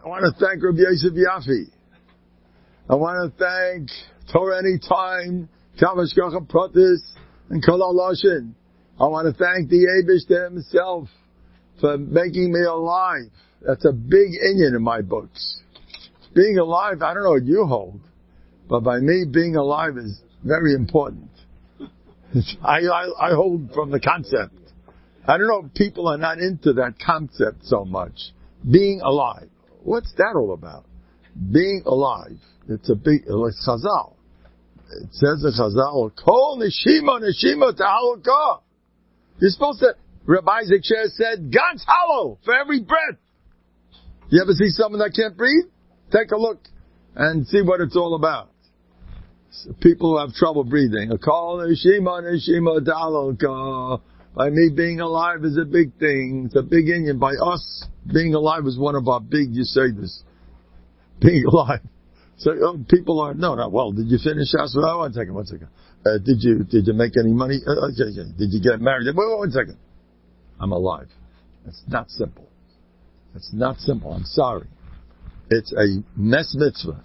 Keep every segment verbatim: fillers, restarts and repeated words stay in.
I want to thank Rabbi Yosef Yafi. I want to thank Torah Anytime, Kamash Kacha Pratis, and Kol HaLashon. I want to thank the Eibishter himself for making me alive. That's a big inyan in my books. Being alive, I don't know what you hold, but by me, being alive is very important. I, I, I hold from the concept. I don't know if people are not into that concept so much. Being alive. What's that all about? Being alive. It's a big, it's Chazal. It says in Chazal, Kol Neshima Neshima Ta'alukah. You're supposed to, Rabbi Isaac Sher said, God's hollow for every breath. You ever see someone that can't breathe? Take a look and see what it's all about. So people who have trouble breathing. Kol Neshima Neshima Ta'alukah. By me being alive is a big thing. It's a big inyan. By us, being alive is one of our big Yesodis. Being alive. So uh, people are, no, no, well, did you finish Shas? Oh, one second, one second. Uh, did you, did you make any money? Uh, okay, okay. Did you get married? Wait, one second. I'm alive. It's not simple. It's not simple. I'm sorry. It's a mess mitzvah.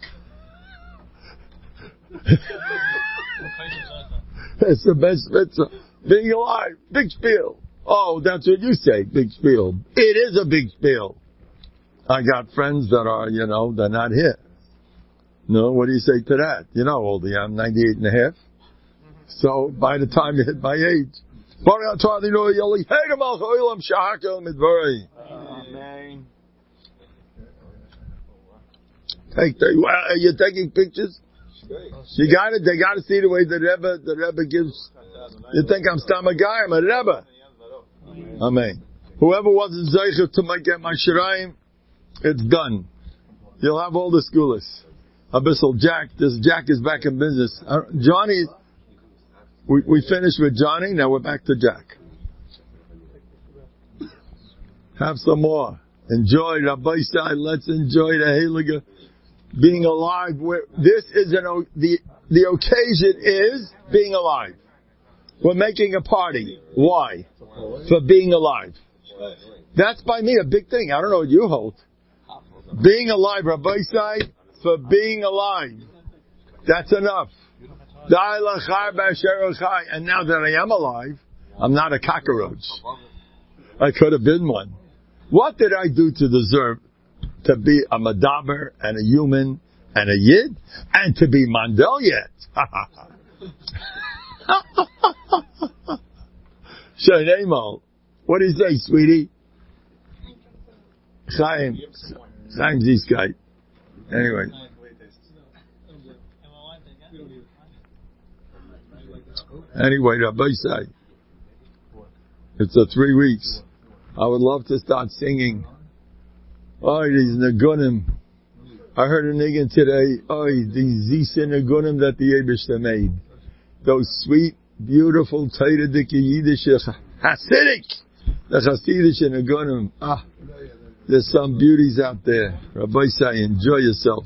It's a mess mitzvah. Being alive. Big spiel. Oh, that's what you say, big spiel. It is a big spiel. I got friends that are, you know, they're not here. No, what do you say to that? You know how old I am, ninety-eight and a half. So, by the time you hit my age, Amen. Take, are you taking pictures? You got it? They got to see the way the Rebbe, the Rebbe gives. You think I'm stam a guy? I'm a Rebbe. Amen. Whoever wasn't zeicher to my, get my shirayim, it's done. You'll have all the schoolers. Abyssal Jack, this Jack is back in business. Uh, Johnny, we, we finished with Johnny, now we're back to Jack. Have some more. Enjoy Rabbi Sai, let's enjoy the Heilige. Being alive, where this is an, the, the occasion is being alive. We're making a party. Why? For being alive. That's by me a big thing. I don't know what you hold. Being alive, Rabbi Sai, for being alive. That's enough. And now that I am alive, I'm not a cockroach. I could have been one. What did I do to deserve to be a Madaber and a human and a Yid and to be Mandel yet? Shaynemo. What do you say, sweetie? Chaim. Chaim Ziskai. Anyway. Anyway, Rabbi Say. It's a three weeks. I would love to start singing. Oh, these Nagunim. I heard a niggun today. Oh, these Zisa Nagunim that the Eibishter made. Those sweet, beautiful, Teiradiki Yiddish, Hasidic, the Hasidic Nagunim. Ah, there's some beauties out there. Rabbi Say, enjoy yourself.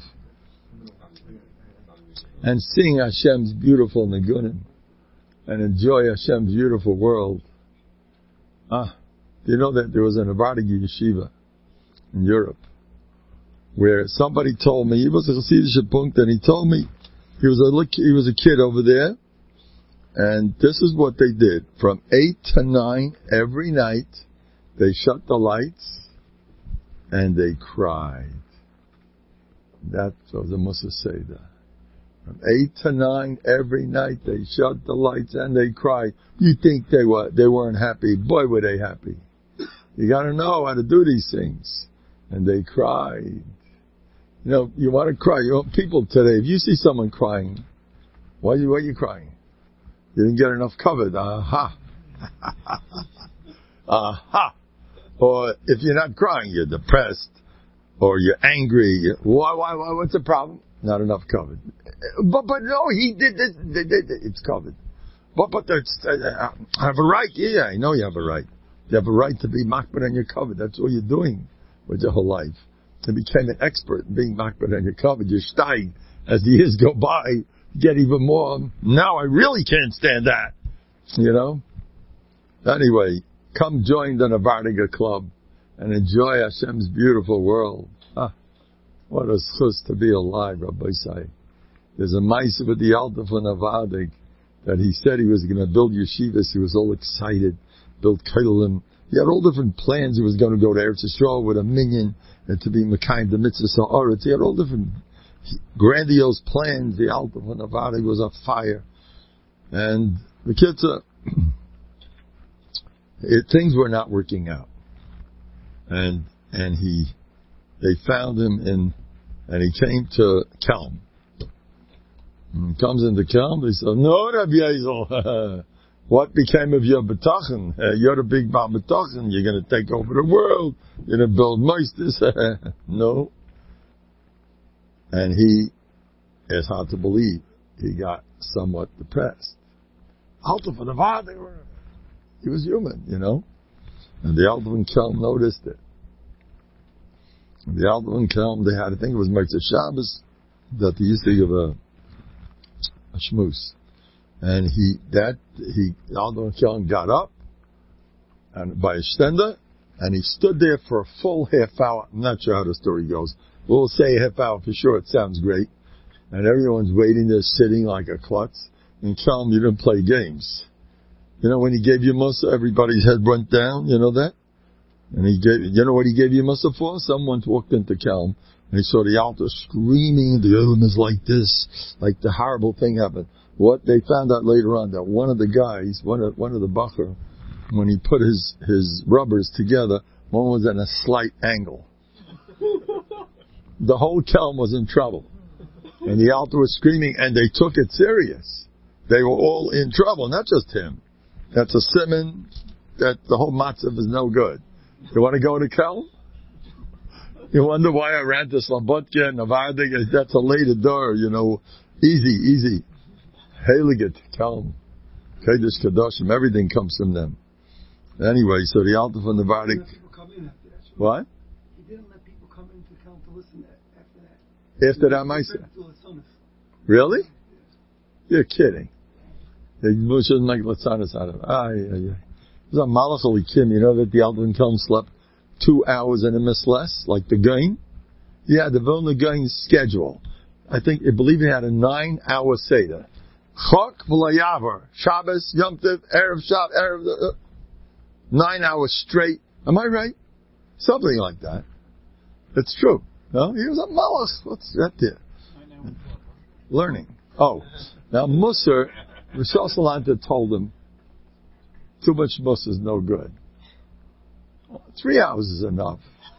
And sing Hashem's beautiful Nagunim. And enjoy Hashem's beautiful world. Ah, do you know that there was an Avartigi yeshiva in Europe where somebody told me, he was a Hasidic punkt, and he told me he was a he was a kid over there, and this is what they did. From eight to nine every night, they shut the lights and they cried. That was the Musa Seder. From eight to nine every night, they shut the lights and they cried. You think they were they weren't happy? Boy, were they happy! You got to know how to do these things. And they cried. You know, you want to cry. You know, people today, if you see someone crying, why are you, why are you crying? You didn't get enough covered. Aha. Aha. Or if you're not crying, you're depressed. Or you're angry. Why, why, why, what's the problem? Not enough covered. But, but no, he did this. It's covered. But, but that's, uh, I have a right. Yeah, I know you have a right. You have a right to be makbid and you're covered. That's all you're doing with your whole life. You became an expert in being makbid and you're covered. You're steig. As the years go by, you get even more. Now I really can't stand that. You know? Anyway, come join the Navardiga Club and enjoy Hashem's beautiful world. Ah, What a schus to be alive, Rabbi Say. There's a mice with the Alter von Avadik that he said he was going to build yeshivas. He was all excited, build Keilim. He had all different plans. He was going to go to Eretz Yisrael with a minion and to be Mekayim the Mitzvah Sa'aretz. He had all different grandiose plans. The Alter von Avadik was on fire. And the kids, uh, it, things were not working out. And, and he, they found him in, and he came to Kelm. And he comes into Kelm, they said, no, Rabbi Yezel, what became of your betachin? Uh, you're a big Baal betachin, you're going to take over the world, you're going to build meisters. No. And he, it's hard to believe, he got somewhat depressed. Alter von Avadik, he was human, you know. And the Alter von Kelm noticed it. And the Alter von Kelm, they had, I think it was Motzei Shabbos, that they used to give a, a shmooze. And he, that, he, the Alter von Kelm got up, and by a stender, and he stood there for a full half hour. I'm not sure how the story goes. We'll say a half hour for sure, it sounds great. And everyone's waiting there, sitting like a klutz. And Kelm, you didn't play games. You know, when he gave you Musa, everybody's head went down, you know that? And he gave, you know what he gave you Musa for? Someone walked into Kelm, and he saw the Alter screaming, the Olam is like this, like the horrible thing happened. What, they found out later on that one of the guys, one of, one of the Bacher, when he put his, his rubbers together, one was at a slight angle. The whole Kelm was in trouble. And the Alter was screaming, and they took it serious. They were all in trouble, not just him. That's a simon, that the whole matzav is no good. You want to go to Kelm? You wonder why I ran to Slobodka and Avadik, that's a later door, you know. Easy, easy. Heiligit, Kelm. Kedesh Kadoshim, everything comes from them. Anyway, so the Alter von Avadik. What? He didn't let people come into Kelm to listen after that. After that, Maisa? Really? You're kidding. They shouldn't make Latzanis out of it. Ah, yeah, yeah. It was a Malach Elikim, you know that the Alter von Kelm slept two hours and a miss less, like the Gain? Yeah, the Vilna Gain's schedule. I think, I believe he had a nine hour Seder. Chok v'layavar. Shabbos, Yom Tov, Erev Shabbos, Erev, uh, nine hours straight. Am I right? Something like that. It's true. No? He was a Malach. What's that there? Learning. Oh. Now, Musar, Rishon Salanta told him, too much Musar is no good. Three hours is enough.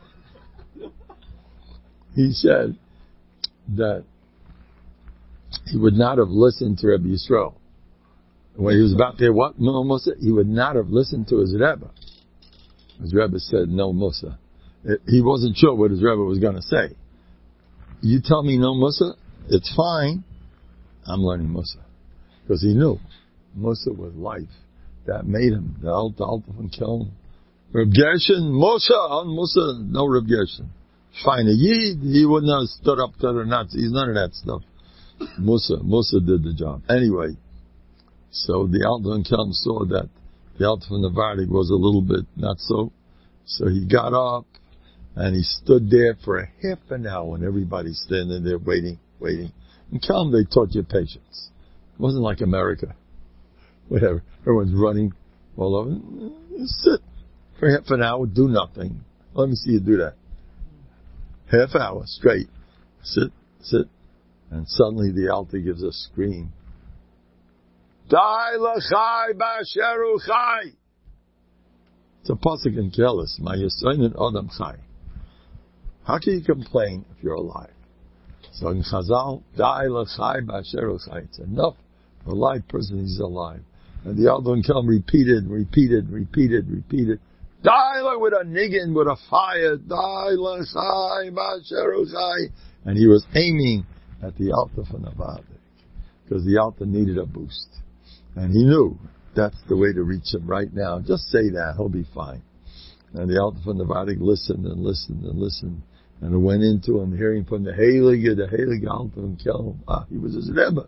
He said that he would not have listened to Rebbe Yisrael. When he was about to hear what? No Musa, he would not have listened to his Rebbe. His Rebbe said, no Musa. He wasn't sure what his Rebbe was going to say. You tell me no Musa, it's fine. I'm learning Musa. Because he knew Musa was life. That made him the Alter von Kelm. Reb Gershon, Musa, on Musa, no Reb Gershon. Fine, Yid, he wouldn't have stood up to the Nazis, none of that stuff. Musa, Musa did the job. Anyway, so the Alter von Kelm saw that the Alter von Avadik was a little bit not so. So he got up and he stood there for a half an hour and everybody's standing there waiting, waiting. In Kelm, they taught you patience. It wasn't like America. Whatever. Everyone's running all over. You sit for half an hour, do nothing. Let me see you do that. Half hour straight. Sit, sit. And suddenly the Alter gives a scream. Dai l'chai ba'asheru chai. It's a pasuk in Kelis. Ma yisoinen odam chai. How can you complain if you're alive? So in Chazal, Dai l'chai ba'asheru chai. It's enough for a live person, he's alive. And the Alter von Kelm repeated, repeated, repeated, repeated. Die with a niggin, with a fire. Die l'chai ba'asheru chai. And he was aiming at the Alter von Avadik. Because the Alter needed a boost. And he knew that's the way to reach him right now. Just say that, he'll be fine. And the Alter von Avadik listened and listened and listened. And it went into him, hearing from the Heilige, the Heilige Alter von Kelm. Ah, he was his Rebbe.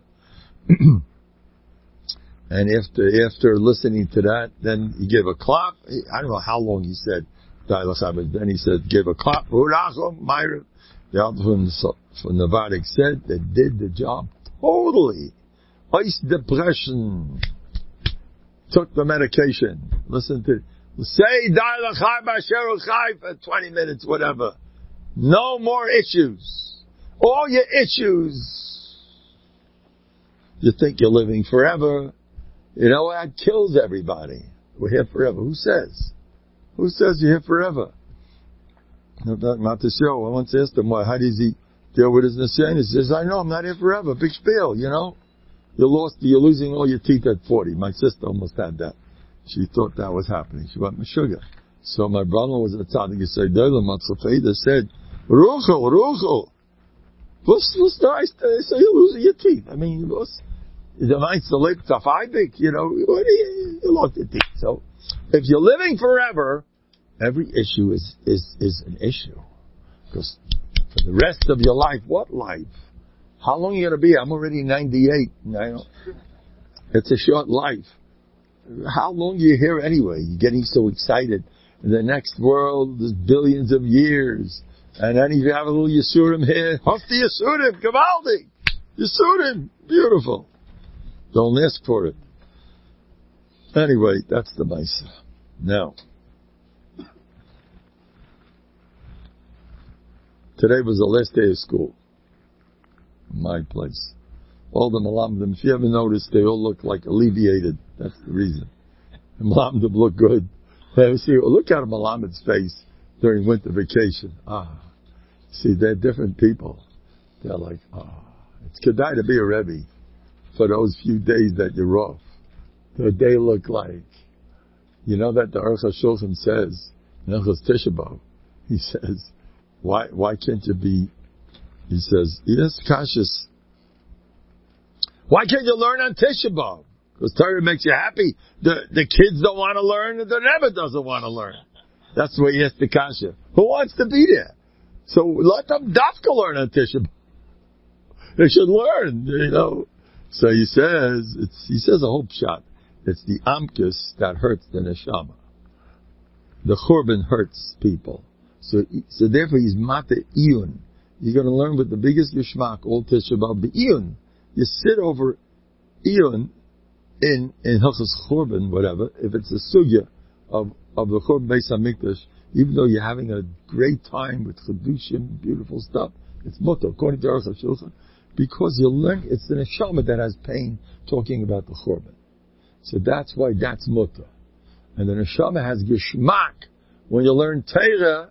And after after listening to that, then he gave a clap. I don't know how long he said, then he said, gave a clap. The The Alter from, from Novardik said they did the job totally. Ice depression. Took the medication. Listen to, say, die l'chai b'asher uchai for twenty minutes, whatever. No more issues. All your issues. You think you're living forever. You know, that kills everybody. We're here forever. Who says? Who says you're here forever? Not the show. I once asked him, well, how does he deal with his nisyan? He says, I know, I'm not here forever. Big spiel, you know? You lost, you're losing all your teeth at forty. My sister almost had that. She thought that was happening. She went, sugar. So my brother was at the time, he said, they said, Ruchel, Ruchel. What's, what's nice? So you're losing your teeth. I mean, what's, the mind's to live to five big, you know, what do you, you lost your teeth. So, if you're living forever, every issue is, is, is an issue. Because for the rest of your life, what life? How long are you going to be? I'm already ninety-eight. Now. It's a short life. How long are you here anyway? You're getting so excited. In the next world, there's billions of years. And then you have a little Yisurim here. Hofti Yisurim, Gavaldi. Yisurim, beautiful. Don't ask for it. Anyway, that's the Maisa. Now, today was the last day of school. My place. All the Malamdim, if you ever noticed, they all look like alleviated. That's the reason. The Malamdim look good. See, look at a Malamid's face during winter vacation. Ah, see, they're different people. They're like, ah, it's kedai to be a Rebbe for those few days that you're off. What they look like. You know that the Aruch HaShulchan says, in Hilchos Tisha B'Av, he says, why, why can't you be, he says, yes, Kashis, why can't you learn on Tisha B'Av? Because Torah makes you happy. The, the kids don't want to learn, and the Rebbe doesn't want to learn. That's the way he has the Kasha. Who wants to be there? So let them dafka learn on Tisha B'Av. They should learn, you know. So he says, it's, he says a whole pshat. It's the amkus that hurts the neshama. The churban hurts people. So, so therefore he's mata iyun. You're going to learn with the biggest yishmak, all Tisha B'Av, the iyun. You sit over iyun in, in Hilchos Churban, whatever, if it's a sugya of, of the Churban Beis HaMikdash, even though you're having a great time with Chedushim, beautiful stuff, it's mutter, according to Aruch HaShulchan, because you learn, it's the neshama that has pain talking about the Churban. So that's why that's mutter. And the neshama has geshmak. When you learn Torah,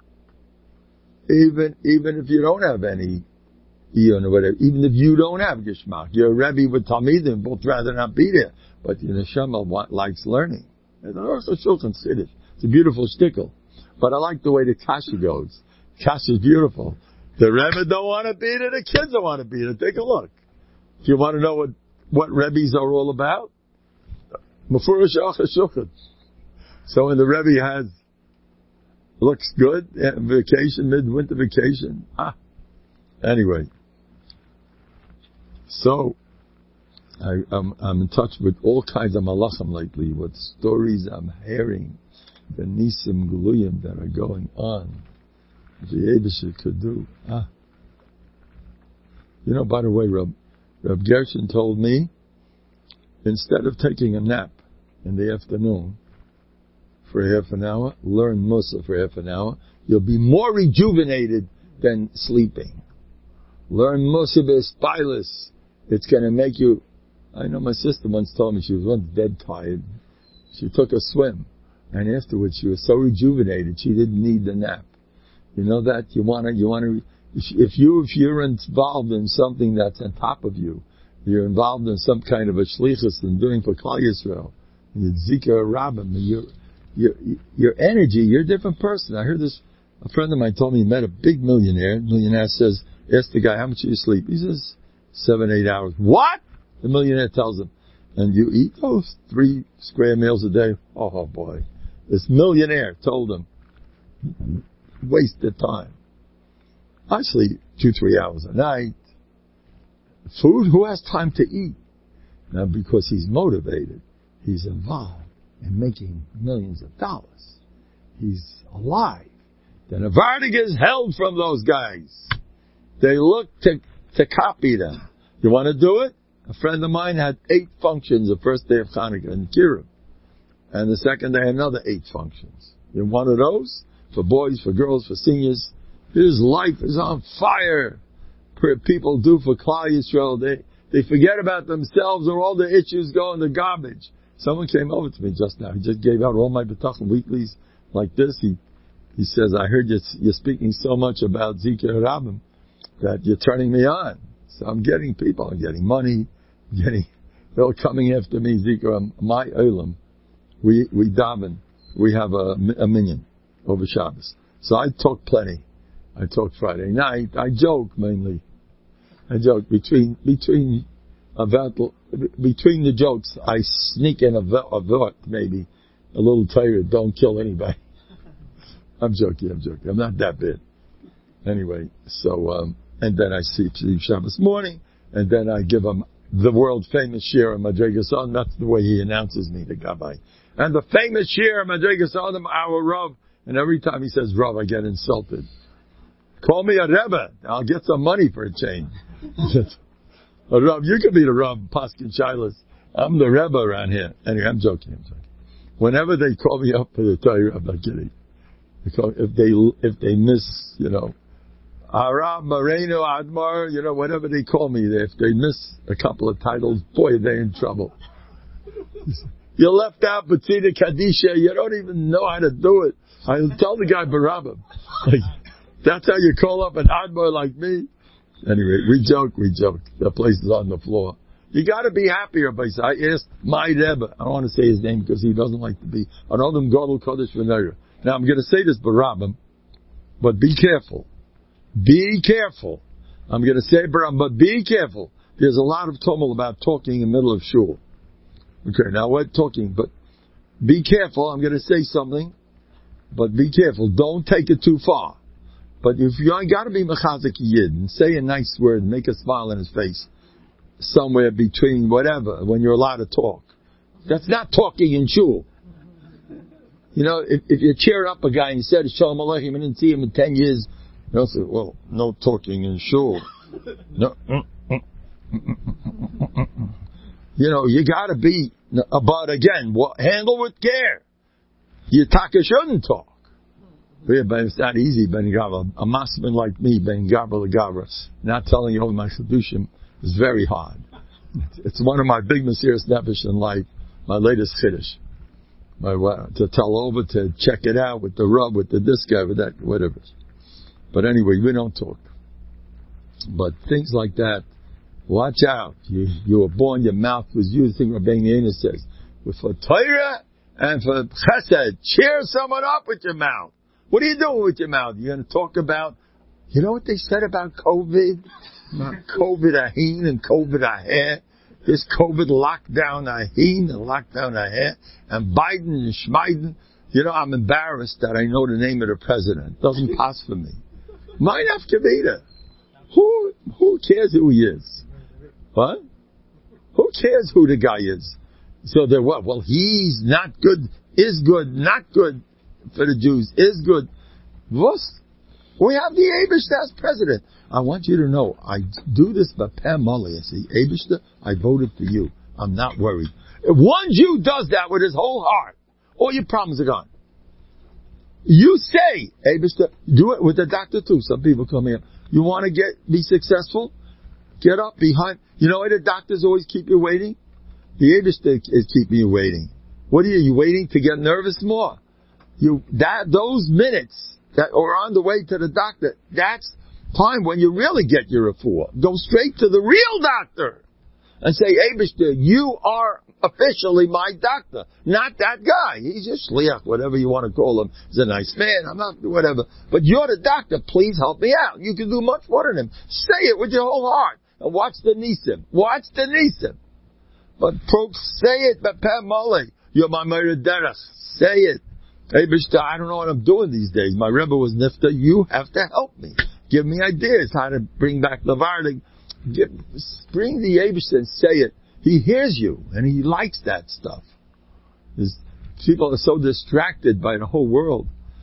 even, even if you don't have any iyun or whatever, even if you don't have geshmak, you're a Rebbe with Talmidim, both rather not be there. But the neshama want, likes learning. And also Shulchan Siddish. It's a beautiful shtickle. But I like the way the Kasha goes. Kasha is beautiful. The Rebbe don't want to be there, the kids don't want to be there. Take a look. If you want to know what, what Rebbes are all about, Mefurish Acha Shulchan. So when the Rebbe has, looks good, vacation, midwinter vacation, ah. Anyway. So, I, I'm, I'm in touch with all kinds of malachim lately, what stories I'm hearing, the nisim gluyim that are going on. The Yiddish could do. Ah. You know, by the way, Reb, Reb Gershon told me, instead of taking a nap in the afternoon for half an hour, learn Musa for half an hour, you'll be more rejuvenated than sleeping. Learn Musa b'Espilus. It's going to make you, I know my sister once told me she was once dead tired. She took a swim, and afterwards she was so rejuvenated she didn't need the nap. You know that? You want to, you want to, if you, if you're involved in something that's on top of you, you're involved in some kind of a shlichus and doing for Klal Yisrael, and you're zikar rabbim, your, your, your energy, you're a different person. I heard this, a friend of mine told me he met a big millionaire. The millionaire says, ask the guy, how much do you sleep? He says, seven, eight hours. What? The millionaire tells him, and you eat those three square meals a day? Oh boy. This millionaire told him, wasted time. I sleep two, three hours a night. Food, who has time to eat? Now, because he's motivated, he's involved in making millions of dollars. He's alive. The Navardic is held from those guys. They look to, to copy them. You want to do it? A friend of mine had eight functions the first day of Hanukkah in Kiruv. And the second day another eight functions. You want one of those? For boys, for girls, for seniors. His life is on fire. People do for Klal Yisrael. They, they forget about themselves or all the issues go in the garbage. Someone came over to me just now. He just gave out all my B'tachon weeklies like this. He, he says, I heard you, you're speaking so much about Zikr Rabbim that you're turning me on. So I'm getting people, I'm getting money, getting, they're all coming after me, Zikr, my Olam. We, we daven, we have a, a minyan over Shabbos. So I talk plenty. I talk Friday night, I joke mainly. I joke between, between, about, between the jokes, I sneak in a, a thought, maybe, a little tired, don't kill anybody. I'm joking, I'm joking, I'm not that bad. Anyway, so, um, and then I see Shabbos morning, and then I give him the world famous shir of Madrigas Adam. That's the way he announces me, the Gabbai. And the famous shir of Madrigas Adam, our Rav. And every time he says Rav, I get insulted. Call me a Rebbe. I'll get some money for a change. A Rav, you could be the Rav, Paskin Shilas. I'm the Rebbe around here. Anyway, I'm joking, I'm joking. Whenever they call me up for the Torah, I'm not kidding. If they, if they miss, you know, Arav, Moreno, Admar, you know, whatever they call me, if they miss a couple of titles, boy, they're in trouble. You left out Batina Kadisha, you don't even know how to do it. I tell the guy Barabba, like, that's how you call up an Admar like me? Anyway, we joke, we joke. The place is on the floor. You gotta be happier, but I asked my Rebbe, I don't want to say his name because he doesn't like to be, I know them Gadol Kodesh V'Neira. Now I'm gonna say this Barabba, but be careful. Be careful. I'm going to say, but be careful. There's a lot of tumult about talking in the middle of shul. Okay, now we're talking, but be careful. I'm going to say something, but be careful. Don't take it too far. But if you got to be mechazik yid and say a nice word, make a smile on his face, somewhere between whatever, when you're allowed to talk. That's not talking in shul. You know, if, if you cheer up a guy and you said Shalom Aleichem and didn't see him in ten years, you know, say, well, no talking in shul. No. You know, you gotta be, but again, what, handle with care. You taka shouldn't talk. Yeah, but it's not easy, Ben Gabra. A masman like me, Ben Gabra Legavras, not telling you over my seduction is very hard. It's one of my big Mesiras Nefesh in life, my latest chiddush. My, to tell over, to check it out with the rub, with the this guy, with that, whatever. But anyway, we don't talk. But things like that, watch out. You, you were born, your mouth was used. Think Rabbeinu Yehuda says, with for Torah and for Chesed, cheer someone up with your mouth. What are you doing with your mouth? You're going to talk about, you know what they said about COVID? Not COVID ahin and COVID aher. This COVID lockdown ahin and lockdown aher. And Biden and Schmeiden. You know, I'm embarrassed that I know the name of the president. It doesn't pass for me. Mine Afkavita. Who, who cares who he is? What? Who cares who the guy is? So they're what? Well, he's not good, is good, not good for the Jews, is good. What? We have the Eibishter as president. I want you to know, I do this by Pam Mully. I say, Eibishter, I voted for you. I'm not worried. If one Jew does that with his whole heart, all your problems are gone. You say, Eibishter, do it with the doctor too. Some people come here. You want to get, be successful? Get up behind. You know why the doctors always keep you waiting? The Eibishter is keeping you waiting. What are you, you waiting to get nervous more? You, that, those minutes that are on the way to the doctor, that's time when you really get your refuah. Go straight to the real doctor and say, Eibishter, you are officially my doctor, not that guy. He's just shliach, whatever you want to call him. He's a nice man, I'm not, whatever. But you're the doctor, please help me out. You can do much more than him. Say it with your whole heart. And watch the Nisim. Watch the Nisim. But folks, say it, Bepeh Mully. You're my Meir Derech. Say it. Eibishter, I don't know what I'm doing these days. My Rebbe was Nifta. You have to help me. Give me ideas how to bring back the Vardig. Give, bring the Eibishter and say it. He hears you, and he likes that stuff. There's, people are so distracted by the whole world.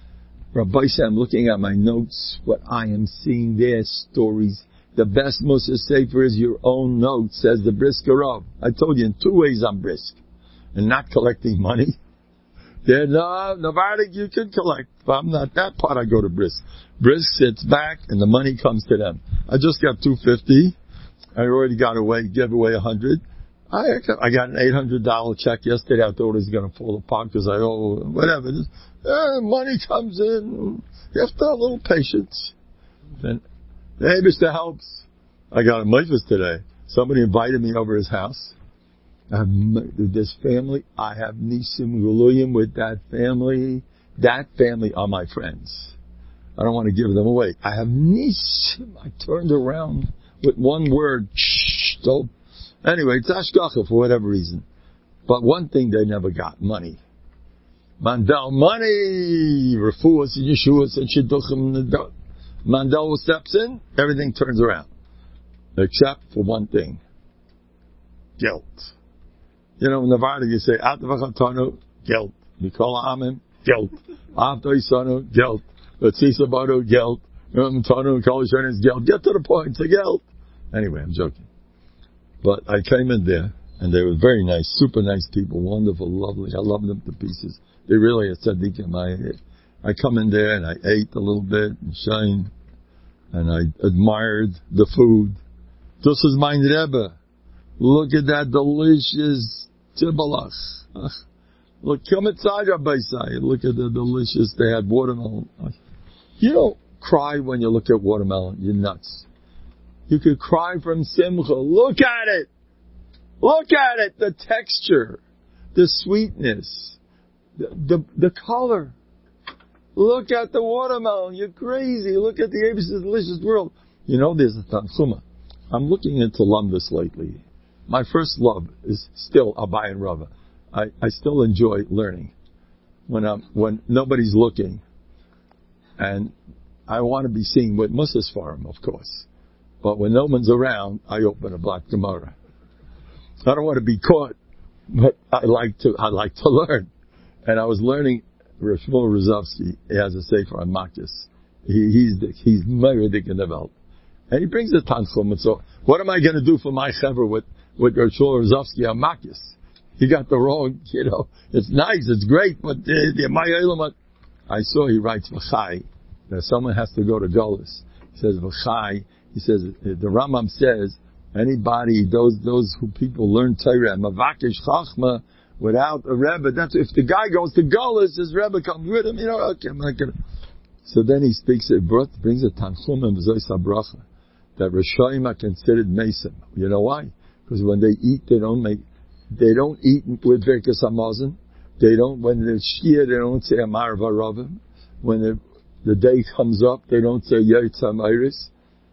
Rabbi said, I'm looking at my notes, what I am seeing there, stories. The best Mussar Sefer is your own notes, says the Brisker Rav. I told you in two ways I'm brisk. And not collecting money. Yeah, no, Navardik you can collect. If I'm not that part, I go to Brisk. Brisk sits back and the money comes to them. I just got two hundred fifty. I already got away, gave away one hundred. I I got an eight hundred dollars check yesterday. I thought it was going to fall apart because I owe whatever. Uh, money comes in. You have to have a little patience. And the Eibishter helps. I got a Meifus today. Somebody invited me over his house. I have this family. I have Nisim Guluyim with that family. That family are my friends. I don't want to give them away. I have Nisim. I turned around with one word. So, anyway, it's Ashgacha for whatever reason. But one thing they never got, money. Mandel, money! Refuahs and Yeshuas and Shidduchim. Mandel steps in, everything turns around. Except for one thing. Guilt. You know, in Nevada you say, Atavachatanu, guilt. Mikola Amim, guilt. After Isanu, guilt. Latzisa Bado, guilt. Tanu, Kalishan is guilt. Get to the point, it's a guilt. Anyway, I'm joking. But I came in there, and they were very nice, super nice people, wonderful, lovely. I love them to pieces. They really are tzaddikim. I, I come in there and I ate a little bit and shined, and I admired the food. This is my Rebbe. Look at that delicious tibalach. Look, come inside Rabbi Say. Look at the delicious, they had watermelon. You don't cry when you look at watermelon. You're nuts. You could cry from simcha. Look at it. Look at it. The texture, the sweetness, the, the, the color. Look at the watermelon. You're crazy. Look at the Eibishter's delicious world. You know, there's a Tanchuma. I'm looking into Lumdus lately. My first love is still Abai and Rava. I, I still enjoy learning when I'm, when nobody's looking. And I want to be seen with Mussa's farm, of course. But when no one's around, I open a black Gemara. I don't want to be caught, but I like to, I like to learn. And I was learning, Rosh Shmuel Rozovsky, he has a sefer on Makis. He, he's, the, he's Meredith in the belt. And he brings the Tanchum, and so, what am I going to do for my chaver with, with Rosh Shmuel Rozovsky on Makis? He got the wrong, you know, it's nice, it's great, but the, the, my element, I saw he writes V'chai, that someone has to go to Golis. He says V'chai, he says, the Rambam says, anybody, those, those who people learn Torah, Mavakesh Chachma, without a Rebbe, that's, if the guy goes to Golis, his Rebbe comes with him, you know, okay, I'm not gonna. So then he speaks, it brings a Tanchum and V'zois HaBracha, that Rishayim are considered Mesim. You know why? Because when they eat, they don't make, they don't eat with Birkas Hamazon. They don't, when they're Shia, they don't say Amar Varavim. When the, the day comes up, they don't say Yetz HaMeiris.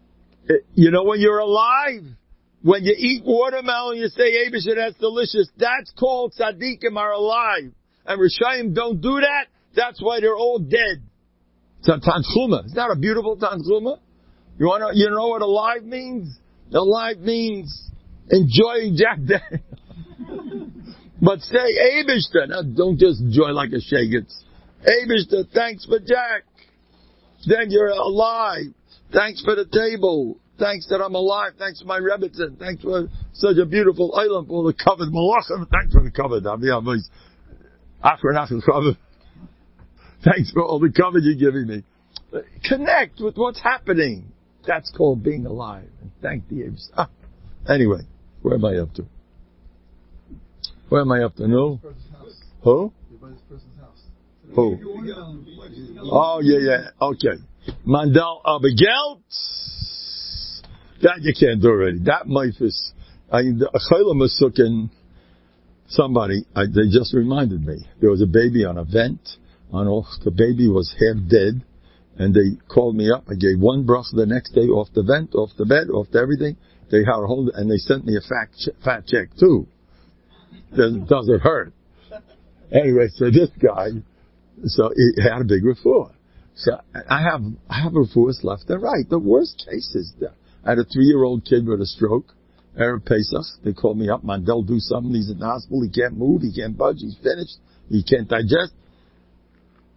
You know, when you're alive, when you eat watermelon, you say, Eibishter, that's delicious. That's called tzaddikim are alive. And Rishayim don't do that. That's why they're all dead. It's a tanchuma. Is that a beautiful tanchuma? You want to, you know what alive means? Alive means enjoying Jack Daniel. But say, Eibishter, now don't just enjoy like a shagets. Eibishter, thanks for Jack. Then you're alive. Thanks for the table. Thanks that I'm alive. Thanks for my Rebbitzin. Thanks for such a beautiful island for the covered malachim. Thanks for the covered. Thanks for all the cover you're giving me. Connect with what's happening. That's called being alive. And thank the Eibishter. Ah. Anyway, where am I up to? Where am I up to? No? Who? Who? Oh, yeah, yeah. Okay. Mandal Abigelt. That you can't do already. That Meifus. I mean, the Achayla Masukin, somebody, I, they just reminded me. There was a baby on a vent. On off, the baby was half dead. And they called me up. I gave one bracha the next day off the vent, off the bed, off the everything. They had a hold, and they sent me a fat, fat check too. Doesn't, doesn't hurt. Anyway, so this guy, so he had a big refuah. So I have, I have refuahs left and right. The worst case is that I had a three-year-old kid with a stroke. Erev Pesach, they called me up, Mandel, do something. He's in the hospital. He can't move. He can't budge. He's finished. He can't digest.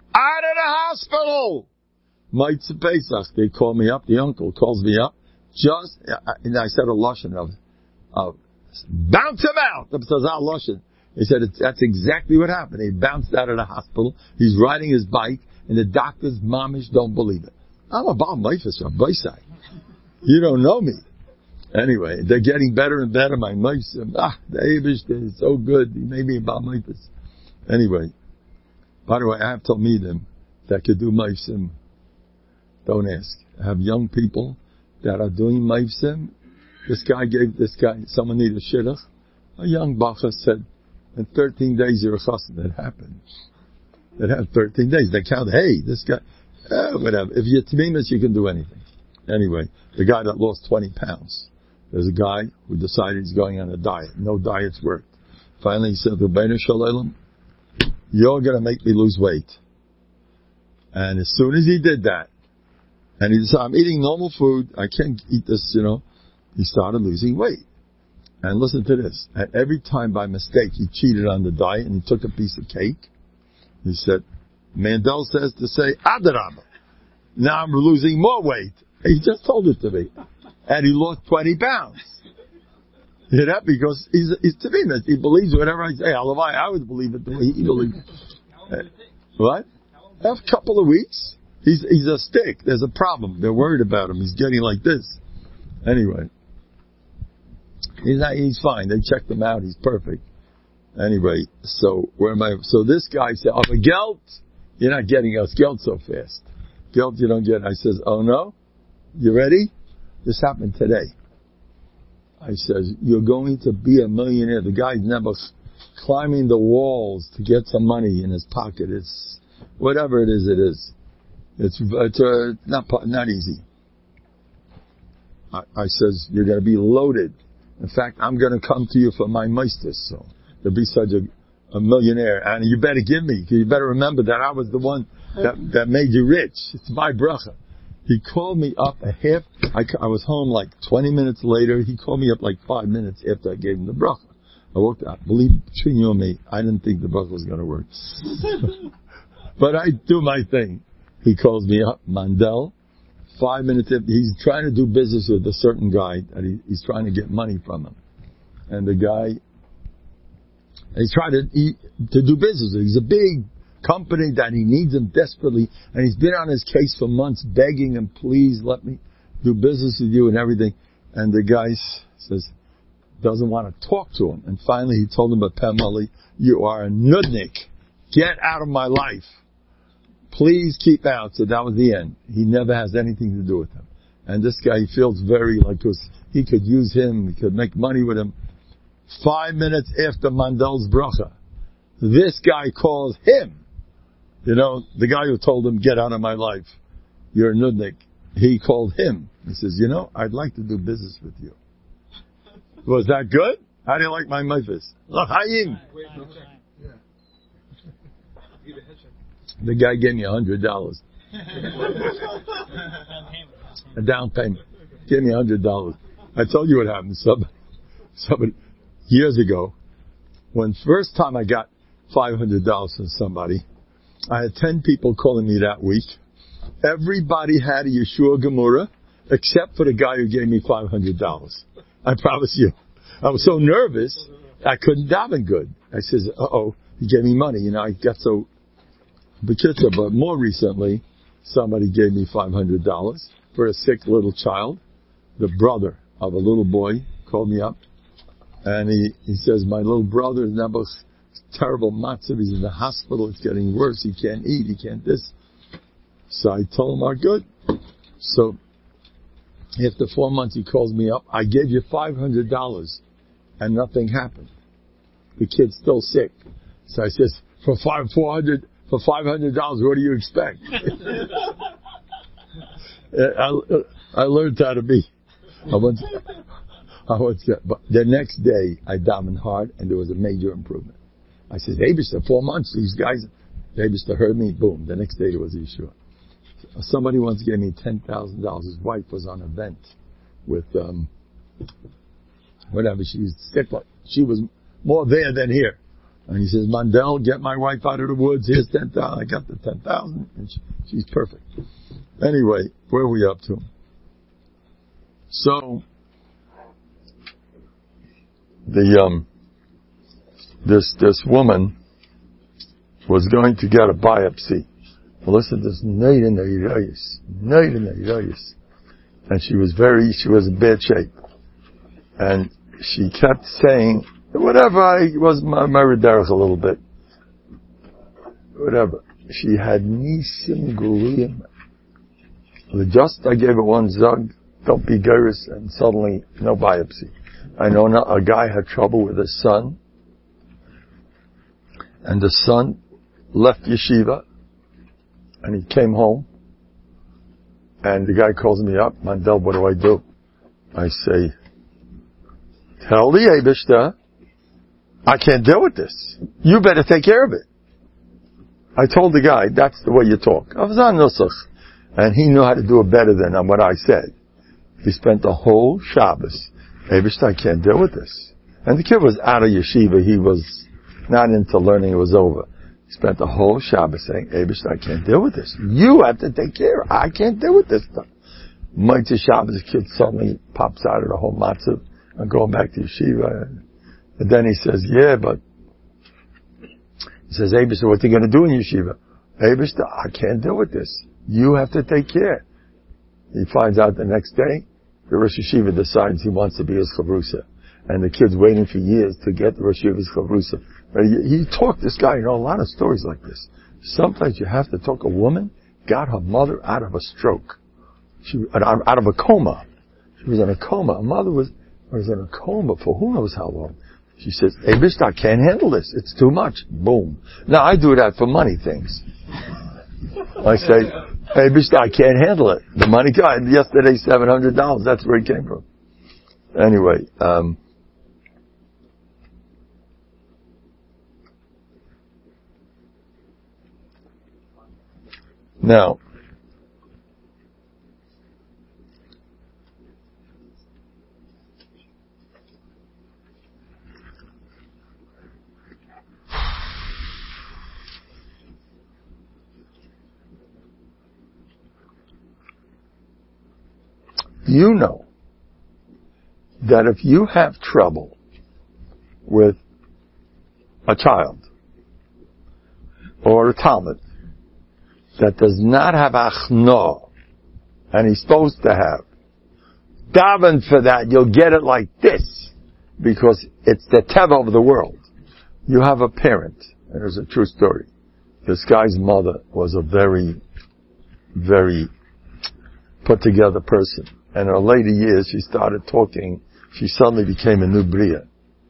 out of the hospital. Mitzvah Pesach, they call me up, the uncle calls me up, just, and I said a Lashon of, of, bounce him out. He said, it's, that's exactly what happened. He bounced out of the hospital, he's riding his bike, and the doctors, mamish, don't believe it. I'm a Baal Meifus from Bayside. You don't know me. Anyway, they're getting better and better, my Meifus. Ah, the Abish is so good, he made me a Baal Meifus. Anyway, by the way, I have Talmidim that could do Meifsim. Don't ask. I have young people that are doing Meifsim. This guy gave this guy, someone needed a shidduch. A young bacha said, in thirteen days you're a chassid. That happened. That happened thirteen days. They count, hey, this guy, eh, whatever. If you're Tamimis, you can do anything. Anyway, the guy that lost twenty pounds. There's a guy who decided he's going on a diet. No diets worked. Finally he said to Beinu Shalom, you're going to make me lose weight. And as soon as he did that, and he said, I'm eating normal food, I can't eat this, you know, he started losing weight. And listen to this. And every time by mistake he cheated on the diet and he took a piece of cake, he said, Mandel says to say, Adarabah. Now I'm losing more weight. He just told it to me. And he lost twenty pounds. You know, because he's, he's Tavinas. He believes whatever I say. Alavai, I would believe it the way he believes. Uh, what? A couple of weeks. He's, he's a stick. There's a problem. They're worried about him. He's getting like this. Anyway. He's not, he's fine. They checked him out. He's perfect. Anyway, so where am I? So this guy said, oh, but Gelt, you're not getting us Gelt so fast. Gelt, you don't get, I says, oh no? You ready? This happened today. I says, you're going to be a millionaire. The guy's never climbing the walls to get some money in his pocket. It's, whatever it is, it is. It's, it's uh, not, not easy. I, I says, you're going to be loaded. In fact, I'm going to come to you for my meisters. So, to be such a, a millionaire. And you better give me, you better remember that I was the one that, that made you rich. It's my bracha. He called me up a half, I, I was home like twenty minutes later. He called me up like five minutes after I gave him the bracha. I walked out. Believe, between you and me, I didn't think the bracha was going to work. But I do my thing. He calls me up, Mandel. Five minutes after, he's trying to do business with a certain guy that he, he's trying to get money from him. And the guy, he's trying to, he, to do business. He's a big company that he needs him desperately, and he's been on his case for months begging him, please let me do business with you and everything. And the guy says, doesn't want to talk to him. And finally he told him, but Pamali, you are a nudnik. Get out of my life. Please keep out. So that was the end. He never has anything to do with him. And this guy, he feels very like he could use him, he could make money with him. Five minutes after Mandel's bracha, this guy calls him. You know, the guy who told him, get out of my life. You're a nudnik. He called him. He says, you know, I'd like to do business with you. Was that good? How do you like my meifus? L'chaim. The guy gave me a hundred dollars. A down payment. Gave me a hundred dollars. I told you what happened. Somebody, somebody, years ago, when first time I got five hundred dollars from somebody, I had ten people calling me that week. Everybody had a Yeshua Gemura, except for the guy who gave me five hundred dollars. I promise you. I was so nervous, I couldn't daven good. I says, uh-oh, he gave me money. You know, I got so bekitza. But more recently, somebody gave me five hundred dollars for a sick little child. The brother of a little boy called me up, and he, he says, my little brother is now terrible matzav. He's in the hospital. It's getting worse. He can't eat. He can't this. So I told him, "Are good." So after four months, he calls me up. I gave you five hundred dollars, and nothing happened. The kid's still sick. So I says, "For five four hundred for five hundred dollars, what do you expect?" I, I learned how to be. I once, I once, but the next day, I davened hard, and there was a major improvement. I said, Abishta, four months, these guys, Abishta heard me, boom. The next day, there was Yeshua. Somebody once gave me ten thousand dollars. His wife was on a vent with, um, whatever, she's sick. She was more there than here. And he says, Mandel, get my wife out of the woods. Here's ten thousand. I got the ten thousand. And she, she's perfect. Anyway, where are we up to? So, the, um, this, this woman was going to get a biopsy. Listen to this, Neida Neidayis, Neida Neidayis. And she was very, she was in bad shape. And she kept saying, whatever, I was married there a little bit. Whatever. She had Nisim Guriyim. Just, I gave her one zug, don't be gyrus, and suddenly, no biopsy. I know now a guy had trouble with his son, and the son left yeshiva, and he came home, and the guy calls me up, Mandel, what do I do? I say, tell the Eibishter, I can't deal with this. You better take care of it. I told the guy, that's the way you talk. I was on Nusach, and he knew how to do it better than what I said. He spent the whole Shabbos, Eibishter, I can't deal with this. And the kid was out of yeshiva, he was not into learning, it was over. He spent the whole Shabbos saying, Eibishter, I can't deal with this. You have to take care. I can't deal with this stuff. Mighty Shabbos, the kid suddenly pops out of the whole matzah and going back to yeshiva. And then he says, yeah, but, he says, Eibishter, what are you going to do in yeshiva? Eibishter, I can't deal with this. You have to take care. He finds out the next day, the Rosh Yeshiva decides he wants to be his chavrusa. And the kid's waiting for years to get the Rosh Yeshiva's chavrusa. But he, he talked, this guy, you know, a lot of stories like this. Sometimes you have to talk, a woman got her mother out of a stroke. She, out, out of a coma. She was in a coma. Her mother was, was in a coma for who knows how long. She says, hey, Bishta, I can't handle this. It's too much. Boom. Now, I do that for money things. I say, hey, Bishta, I can't handle it. The money guy, yesterday, seven hundred dollars. That's where it came from. Anyway, um, now, you know that if you have trouble with a child or a Talmud that does not have achno, and he's supposed to have, daven for that, you'll get it like this, because it's the teva of the world. You have a parent, and there's a true story. This guy's mother was a very, very put together person. And in her later years, she started talking, she suddenly became a new bria.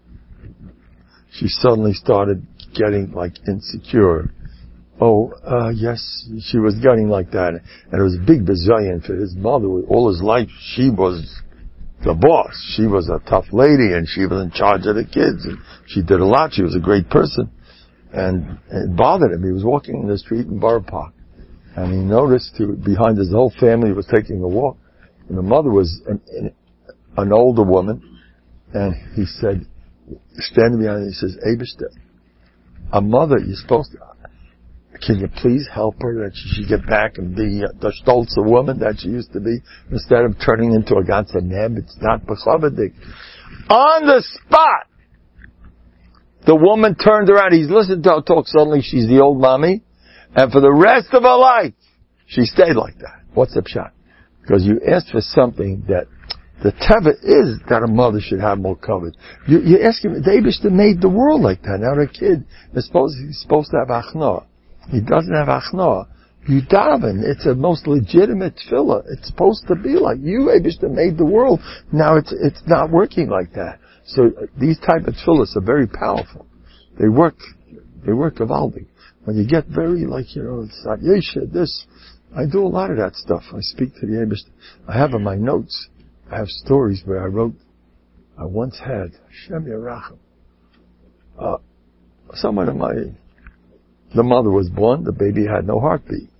She suddenly started getting like insecure. Oh, uh, yes, she was getting like that. And it was a big bazillion for his mother. All his life, she was the boss. She was a tough lady and she was in charge of the kids. And she did a lot. She was a great person. And it bothered him. He was walking in the street in Borough Park. And he noticed he, behind his whole family was taking a walk. And the mother was an, an older woman. And he said, standing behind her, he says, Eibishter, a mother, you're supposed to, can you please help her that she should get back and be the stolze woman that she used to be instead of turning into a ganze neb? It's not bechavedik. On the spot, the woman turned around. He's listened to her talk. Suddenly she's the old mommy. And for the rest of her life, she stayed like that. What's the pshat? Because you asked for something that the teva is that a mother should have more covered. You, you ask him, the Eibishter made the world like that. Now the kid is supposed, he's supposed to have achnoah. He doesn't have achnoah. You daven. It's a most legitimate tefillah. It's supposed to be like you, Eibishter, made the world. Now it's it's not working like that. So uh, these type of tefillahs are very powerful. They work. They work gavaldig. When you get very like you know, it's not yesha. This, I do a lot of that stuff. I speak to the Eibishter. I have in my notes. I have stories where I wrote. I once had Hashem Yerachim. Uh, someone in my The mother was born, the baby had no heartbeat.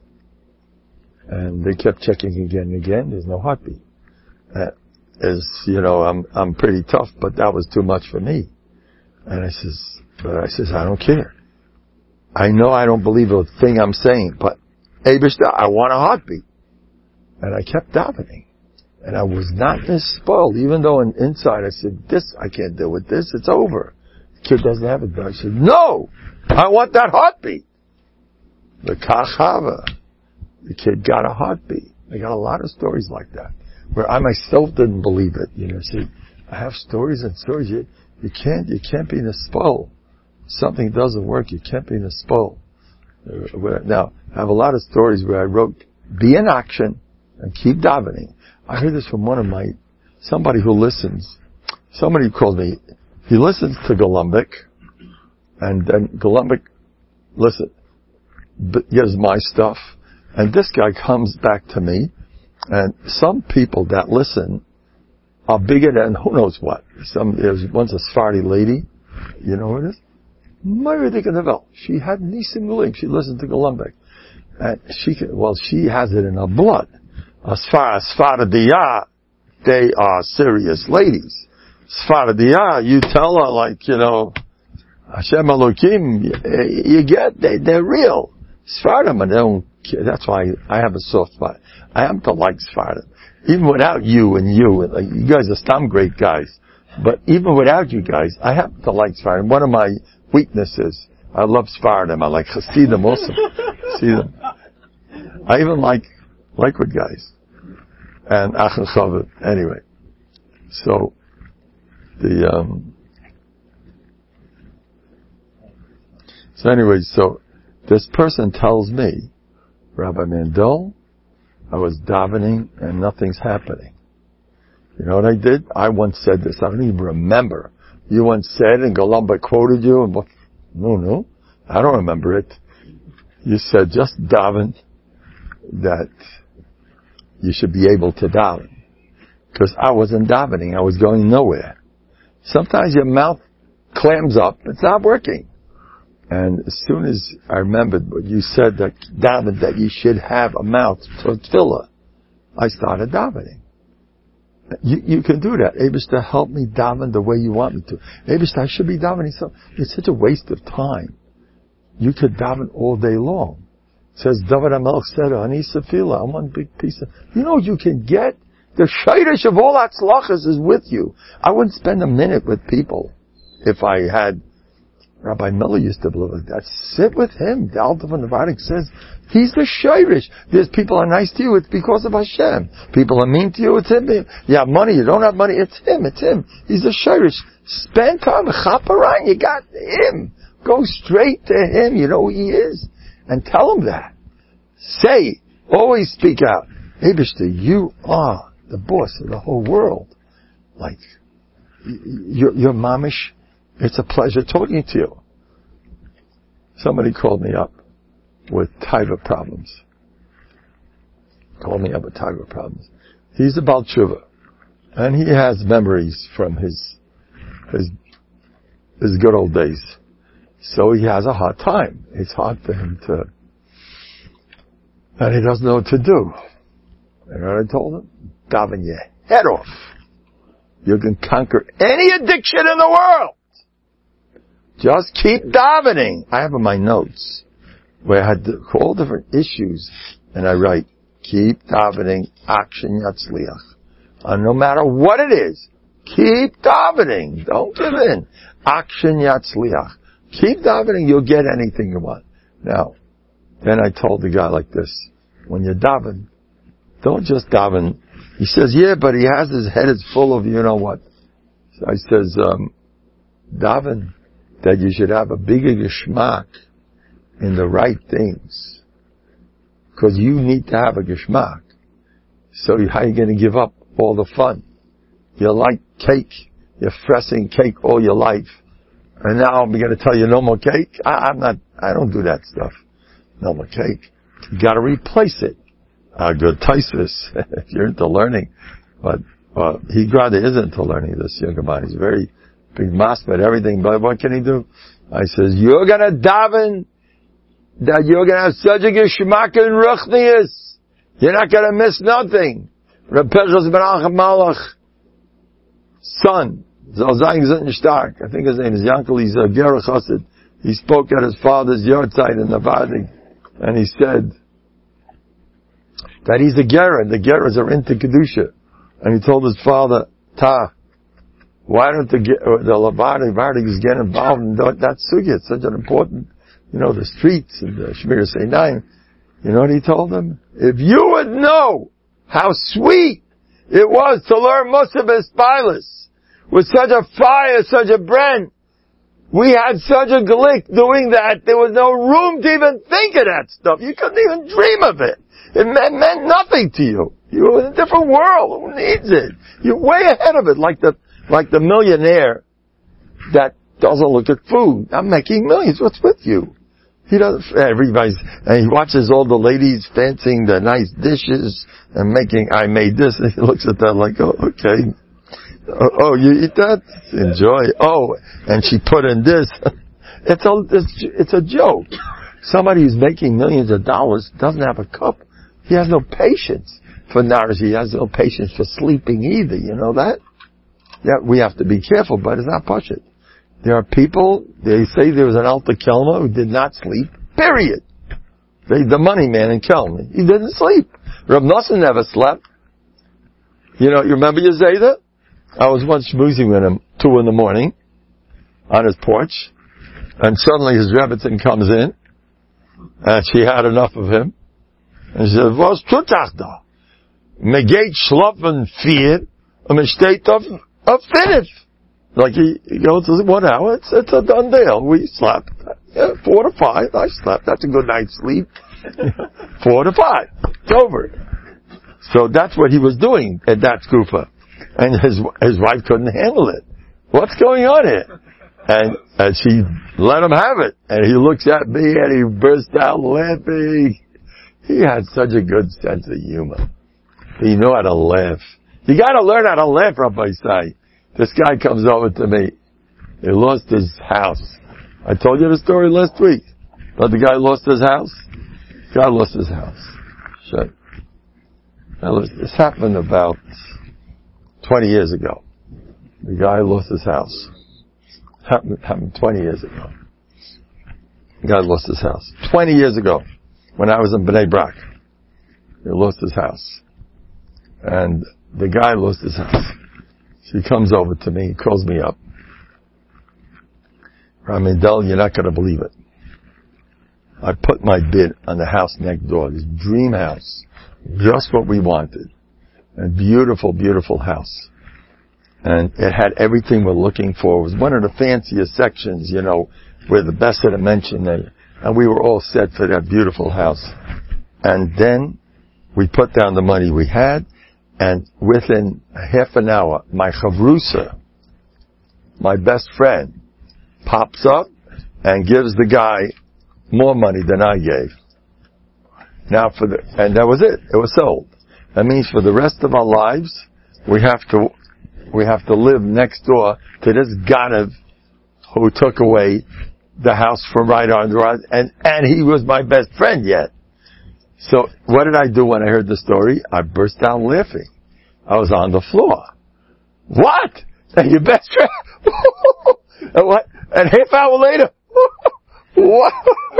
And they kept checking again and again, there's no heartbeat. Uh, as, you know, I'm, I'm pretty tough, but that was too much for me. And I says, but I says, I don't care. I know I don't believe a thing I'm saying, but Eibishter, I want a heartbeat. And I kept davening. And I was not spoiled, even though in, inside I said, this, I can't deal with this, it's over. The kid doesn't have it. I said, no! I want that heartbeat! The Kachava. The kid got a heartbeat. I got a lot of stories like that, where I myself didn't believe it. You know, see, I have stories and stories. You, you can't, you can't be in a spoil. Something doesn't work, you can't be in a spoil. Now, I have a lot of stories where I wrote, be in action and keep davening. I heard this from one of my, somebody who listens. Somebody called me, he listens to Golumbik, and then Golumbik, listen, gives my stuff, and this guy comes back to me, and some people that listen are bigger than who knows what. Some, there's once a Sephardi lady, you know who it is? Myridik in the Vel. She had Nisim Gulim. She listened to Golumbik. And she can, well, she has it in her blood. As far as Sfaradiyah, they are serious ladies. Sfaradiyah, you tell her like, you know, Hashem Elokim, you, you get, they, they're real. Sfaradim, they don't care. That's why I, I have a soft spot. I happen to like Sfaradim. Even without you and you, like, you guys are some great guys. But even without you guys, I happen to like Sfaradim. One of my weaknesses, I love Sfaradim. I like Hasidim also. Hasidim. I even like Lakewood guys. And Achel Chavit. Anyway. So, the, um, so anyway, so, this person tells me, Rabbi Mandel, I was davening and nothing's happening. You know what I did? I once said this. I don't even remember. You once said, and Golumbik quoted you, and no, no, I don't remember it. You said just daven that you should be able to daven. Because I wasn't davening. I was going nowhere. Sometimes your mouth clams up. It's not working. And as soon as I remembered what you said, that daven, that you should have a mouth for tefillah, I started davening. You, you can do that. Eibishter, help me daven the way you want me to. Eibishter, I should be davening. So it's such a waste of time. You could daven all day long. It says David HaMelech said, "Ani sefila." I'm one big piece of. You know, you can get the shayrish of all atzlachas is with you. I wouldn't spend a minute with people if I had. Rabbi Miller used to believe like that. Sit with him. The Alter von Novardik says, he's the shayrish. There's people are nice to you, it's because of Hashem. People are mean to you, it's him. You have money, you don't have money, it's him, it's him. He's the shayrish. Spend time with Chaparan, you got him. Go straight to him, you know who he is. And tell him that. Say, always speak out. Eibishter, you are the boss of the whole world. Like, you're, you're mamish. It's a pleasure talking to you. Somebody called me up with taiva problems. Called me up with taiva problems. He's a Baal Tshuva. And he has memories from his, his, his good old days. So he has a hard time. It's hard for him to, and he doesn't know what to do. And what I told him? Daven your head off. You can conquer any addiction in the world. Just keep davening. I have in my notes where I had all different issues, and I write, keep davening, action yatzliach. And no matter what it is, keep davening. Don't give in. Action yatzliach. Keep davening, you'll get anything you want. Now, then I told the guy like this, when you daven, don't just daven. He says, yeah, but he has his head is full of you know what. So I says, um, daven, that you should have a bigger geschmack in the right things. Because you need to have a geschmack. So how are you going to give up all the fun? You like cake. You're fressing cake all your life. And now I'm going to tell you no more cake? I, I'm not, I don't do that stuff. No more cake. You got to replace it. Uh, good Taisvis, if you're into learning. But, uh, he rather isn't into learning, this younger man. He's very big masbet, everything, but what can he do? I says, you're gonna daven that you're gonna have such a geschmack in ruchnius. You're not gonna miss nothing. Reb Pinchas ben Malach, son, Zalzayim Zitten Stark, I think his name is Yankel, he's a Ger Chassid. He spoke at his father's yard site in Nevada, and he said that he's a Ger, and the Geras are into Kedusha. And he told his father, Ta, why don't the, the Levardigs get involved in that sugya? It's such an important, you know, the streets and the Shmir Seinayim. You know what he told him? If you would know how sweet it was to learn Musaf Espilis with such a fire, such a brand, we had such a glick doing that, there was no room to even think of that stuff. You couldn't even dream of it. It meant, meant nothing to you. You were in a different world. Who needs it? You're way ahead of it, like the, like the millionaire that doesn't look at food. I'm making millions. What's with you? He doesn't, everybody's, and he watches all the ladies fancying the nice dishes and making, I made this, and he looks at that like, oh, okay. Oh, oh you eat that? Enjoy. Oh, and she put in this. It's a, it's, it's a joke. Somebody who's making millions of dollars doesn't have a cup. He has no patience for nourish. He has no patience for sleeping either. You know that? Yeah, we have to be careful, but it's not push it. There are people, they say there was an Alta Kelma who did not sleep, period. They, the money man in Kelm, he didn't sleep. Rav Nosson never slept. You know, you remember Yezeda? I was once schmoozing with him, two in the morning, on his porch, and suddenly his Rebbitzin comes in, and she had enough of him, and she said, was tut ach da? Me geht schlafen vier, und me steht auf, auf fünf. Like he, he goes, what hour? It's, it's a done deal. We slept. Yeah, four to five. I slept. That's a good night's sleep. Four to five. It's over. So that's what he was doing at that skufa. And his, his wife couldn't handle it. What's going on here? And, and she let him have it. And he looks at me and he burst out laughing. He had such a good sense of humor. He knew how to laugh. You gotta learn how to laugh, Rabbi Say. This guy comes over to me. He lost his house. I told you the story last week. But the guy lost his house. The guy lost his house. Shit. Now, this happened about twenty years ago. The guy lost his house. Happened, happened twenty years ago. The guy lost his house. twenty years ago, when I was in Bnei Brak. He lost his house. And the guy lost his house. She comes over to me, calls me up. Ramindel, you're not going to believe it. I put my bid on the house next door, this dream house. Just what we wanted. A beautiful, beautiful house. And it had everything we're looking for. It was one of the fanciest sections, you know, where the best of the mention. And we were all set for that beautiful house. And then we put down the money we had. And within half an hour, my chavrusa, my best friend, pops up and gives the guy more money than I gave. Now for the, and that was it. It was sold. That means for the rest of our lives, we have to, we have to live next door to this Ganav who took away the house from right under us, and, and he was my best friend yet. So what did I do when I heard the story? I burst out laughing. I was on the floor. What? And your best friend? And what? And half hour later? What?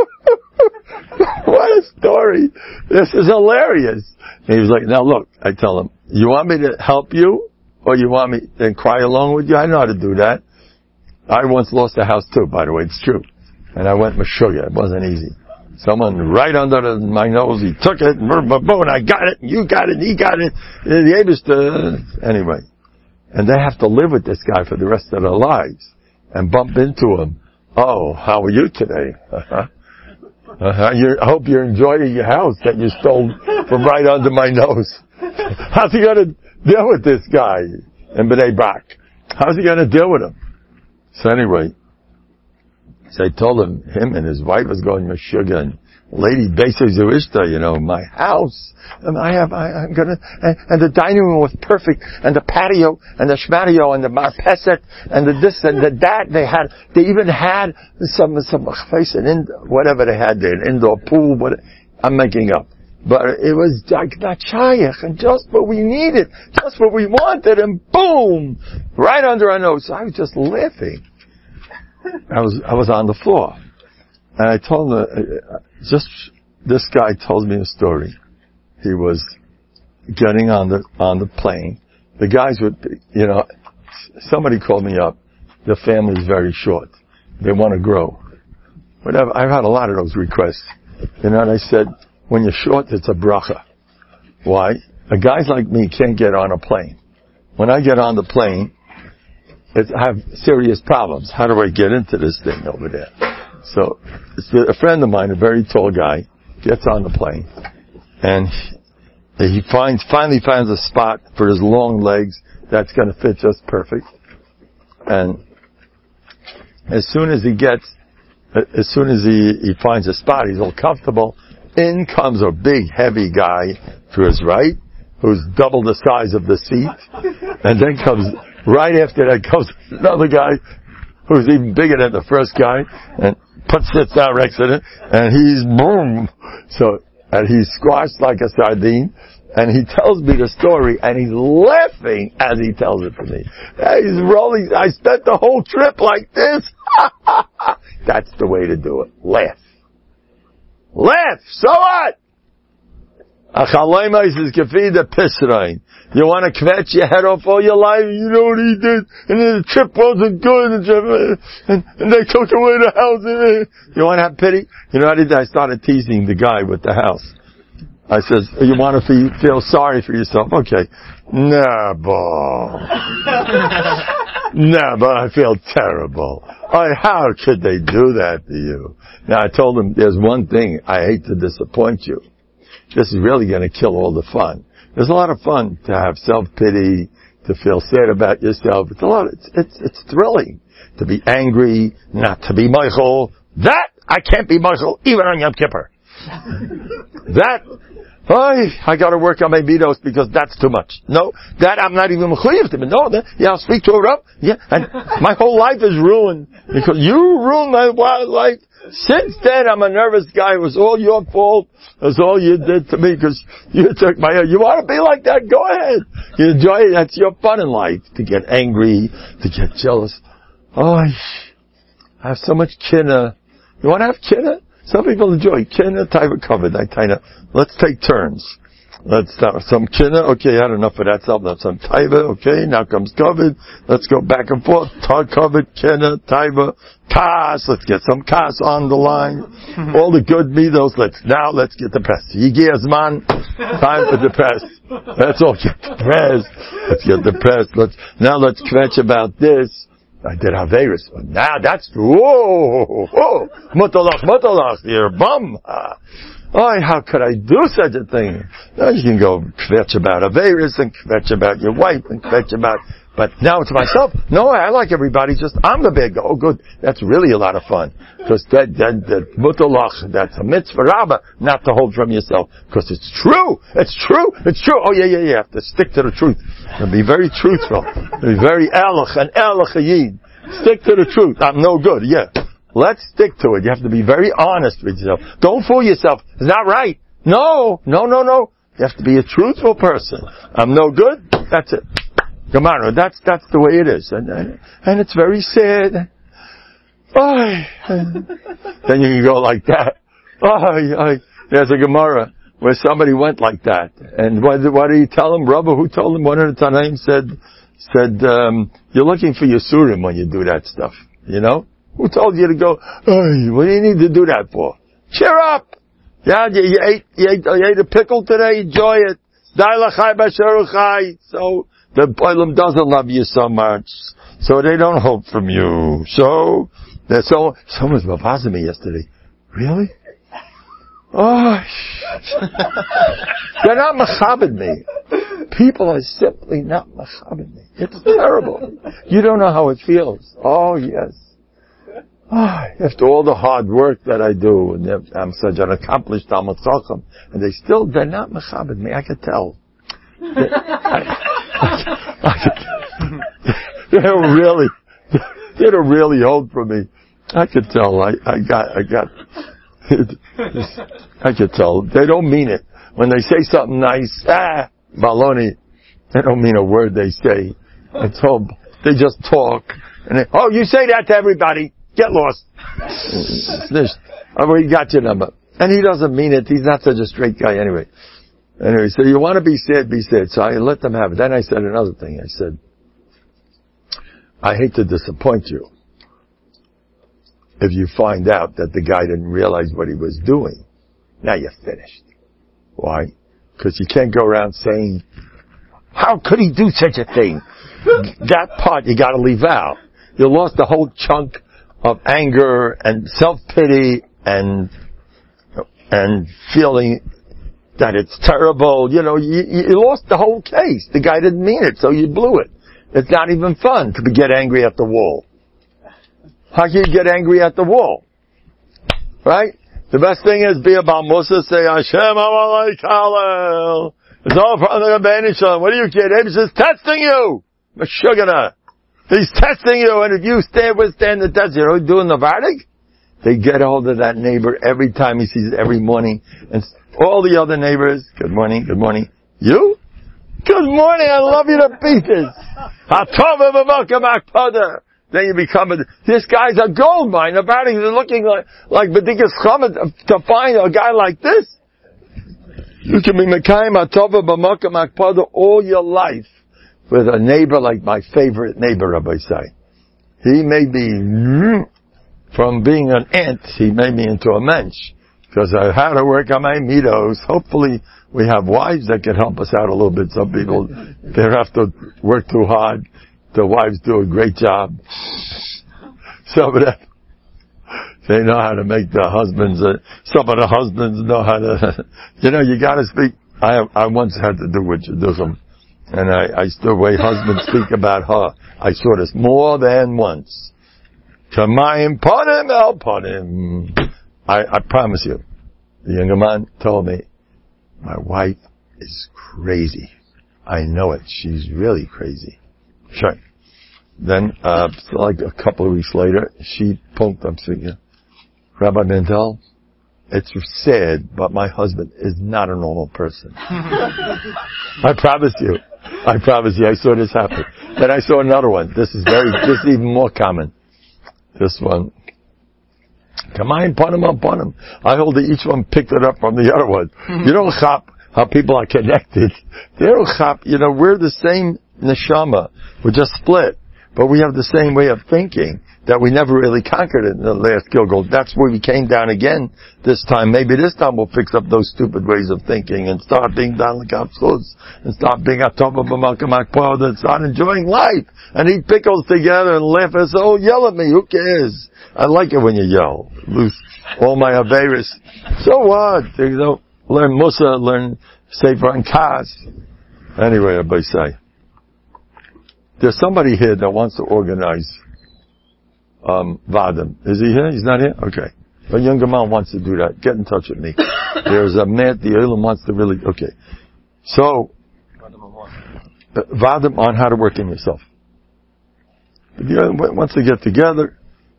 What a story. This is hilarious. And he was like, now look, I tell him, you want me to help you? Or you want me to cry along with you? I know how to do that. I once lost a house too, by the way, it's true. And I went Meshuggah. It wasn't easy. Someone right under the, my nose, he took it, and I got it, and you got it, and he got it, and the Eibishter, anyway. And they have to live with this guy for the rest of their lives, and bump into him. Oh, how are you today? Uh-huh. Uh-huh. You're, I hope you're enjoying your house that you stole from right under my nose. How's he gonna deal with this guy in Bnei Brak? How's he gonna deal with him? So anyway, so I told him, him and his wife was going to Meshuggah, and Lady Beiser Zerishta, you know, my house, and I have, I, I'm gonna, and, and the dining room was perfect, and the patio, and the shmario, and the marpeset, and the this, and the that, they had, they even had some, some, face, an in, whatever they had there, an indoor pool, what, I'm making up. but it was like not shayach, and just what we needed, just what we wanted, and boom, right under our nose. So I was just laughing. I was I was on the floor, and I told him, uh, just this guy told me a story. He was getting on the on the plane. The guys would, you know, somebody called me up. The family's very short. They want to grow. Whatever. I've had a lot of those requests. You know, and I said, when you're short, it's a bracha. Why? A guys like me can't get on a plane. When I get on the plane, it's, I have serious problems. How do I get into this thing over there? So, it's a friend of mine, a very tall guy, gets on the plane, and he finds, finally finds a spot for his long legs that's going to fit just perfect. And as soon as he gets, as soon as he, he finds a spot, he's all comfortable. In comes a big, heavy guy to his right, who's double the size of the seat. And then comes, right after that comes another guy who's even bigger than the first guy, and puts sits down next to him, and he's boom. So, and he's squashed like a sardine. And he tells me the story, and he's laughing as he tells it to me. He's rolling. I spent the whole trip like this. That's the way to do it. Laugh. Laugh. So what? You want to kvetch your head off all your life? You know what he did? And then the trip wasn't good, and, and, and they took away the house. You want to have pity? You know what I did? I started teasing the guy with the house. I says, you want to feel, feel sorry for yourself? Okay. Nah, boy. Nah, but I feel terrible. Oh, how could they do that to you? Now, I told him, there's one thing, I hate to disappoint you. This is really going to kill all the fun. There's a lot of fun to have self-pity, to feel sad about yourself. It's a lot, it's, it's, it's thrilling. To be angry, not to be Michael. That, I can't be Michael, even on Yom Kippur. That, I, I gotta work on my midos because that's too much. No, that I'm not even mechuyev to. No, that, yeah, I'll speak to her up. Yeah, and my whole life is ruined because you ruined my life. Since then, I'm a nervous guy. It was all your fault. It was all you did to me because you took my, you want to be like that? Go ahead. You enjoy it. That's your fun in life. To get angry, to get jealous. Oh, I have so much kinna. You want to have kinna? Some people enjoy kinna, taiva covered. I kind of, let's take turns. Let's start some kinna. Okay, I had enough of that stuff. That's some taiva. Okay, now comes covered. Let's go back and forth. Tar covered, kinna, taiva, kas. Let's get some kas on the line. All the good midos. Let's now let's get depressed. Yigiyazman, time for depressed. Let's all get depressed. Let's get depressed. Let's now let's kvetch about this. I did Haveris. Now that's, whoa, whoa, mutalach, mutalach, you're bum. Oh, how could I do such a thing? Now you can go kvetch about Haveris and kvetch about your wife and kvetch about, but now it's myself. No, I like everybody, just, I'm the big, oh good, that's really a lot of fun. Because that, that, that mutalach, that's a mitzvah rabbah, not to hold from yourself. Because it's true, it's true, it's true. Oh yeah, yeah, yeah, you have to stick to the truth. And be very truthful. Be very elach, and elach yid. Stick to the truth. I'm no good, yeah. Let's stick to it. You have to be very honest with yourself. Don't fool yourself. It's not right. No, no, no, no. You have to be a truthful person. I'm no good. That's it. Gemara. That's that's the way it is, and and, and it's very sad. Oh, then you can go like that. Oh, there's a Gemara where somebody went like that, and what, what did he tell him? Rabbi, who told him? One of the Tanaim said said um, you're looking for Yisurim when you do that stuff. You know. Who told you to go, hey, what do you need to do that for? Cheer up! Yeah, you, you, ate, you, ate, you ate a pickle today, enjoy it. So, the Olam doesn't love you so much. So they don't hope from you. So, there's so, someone was mavazing me yesterday. Really? Oh, they're not machabed me. People are simply not machabed me. It's terrible. You don't know how it feels. Oh, yes. Oh, after all the hard work that I do, and I'm such an accomplished Talmud Chacham, and they still, they're not mechabed me, I could tell. They, I, I, I, they don't really, they don't really hold for me. I could tell, I, I got, I got, I could tell. They don't mean it. when they say something nice, ah, baloney. They don't mean a word they say. It's all, they just talk. And they, oh, you say that to everybody. Get lost. Oh, he got your number. And he doesn't mean it. He's not such a straight guy anyway. Anyway, so you want to be sad, be sad. So I let them have it. Then I said another thing. I said, I hate to disappoint you if you find out that the guy didn't realize what he was doing. Now you're finished. Why? Because you can't go around saying, how could he do such a thing? That part you gotta leave out. You lost a whole chunk of anger and self-pity and, and feeling that it's terrible. You know, you, you lost the whole case. The guy didn't mean it, so you blew it. It's not even fun to get angry at the wall. How can you get angry at the wall? Right? The best thing is be about Musa, say, Hashem Amalei Kalel. It's all from the Rebbeinu Shalom. What do you kid? He's just testing you. Meshugana. He's testing you, and if you stand withstand the test, you know, doing the Vardig? They get hold of that neighbor every time he sees it every morning, and all the other neighbors, good morning, good morning. You? Good morning, I love you to pieces. Then you become a, this guy's a gold mine. The Vardig is looking like, like B'dikas Chamet to find a guy like this. You can be Mekayim Atova B'Makam Akpada all your life with a neighbor like my favorite neighbor, Rabbi Say. He made me, from being an ant, he made me into a mensch. Because I had to work on my midos. Hopefully we have wives that can help us out a little bit. Some people, they have to work too hard. The wives do a great job. Some of them, they know how to make the husbands, uh, some of the husbands know how to, you know, you gotta speak. I I once had to do what you do some, and I, I still way husbands speak about her. I saw this more than once. Kamayim ponim el ponim. I, I promise you, the younger man told me, my wife is crazy. I know it. She's really crazy. Sure. Then, uh, like a couple of weeks later, she poked up saying, Rabbi Mendel, it's sad, but my husband is not a normal person. I promise you. I promise you, I saw this happen. Then I saw another one. This is very, this is even more common. This one. Come on, pun him up, pun him. I hold that each one picked it up from the other one. You don't chop how people are connected. They don't chop, you know, we're the same neshama. We're just split. But we have the same way of thinking that we never really conquered it in the last Gilgal. That's where we came down again this time. Maybe this time we'll fix up those stupid ways of thinking and start being down the kapsuz and start being a top of a malkamakpo and start enjoying life and eat pickles together and laugh and say, oh, yell at me. Who cares? I like it when you yell. Lose all my averis. So what? You know, learn Musa, learn Sefer and Kas. Anyway, everybody say. There's somebody here that wants to organize um Vadim. Is he here? He's not here? Okay. A younger man wants to do that. Get in touch with me. There's a man, the Olam wants to really, okay. So, uh, Vadim on how to work in yourself. If you once they get together,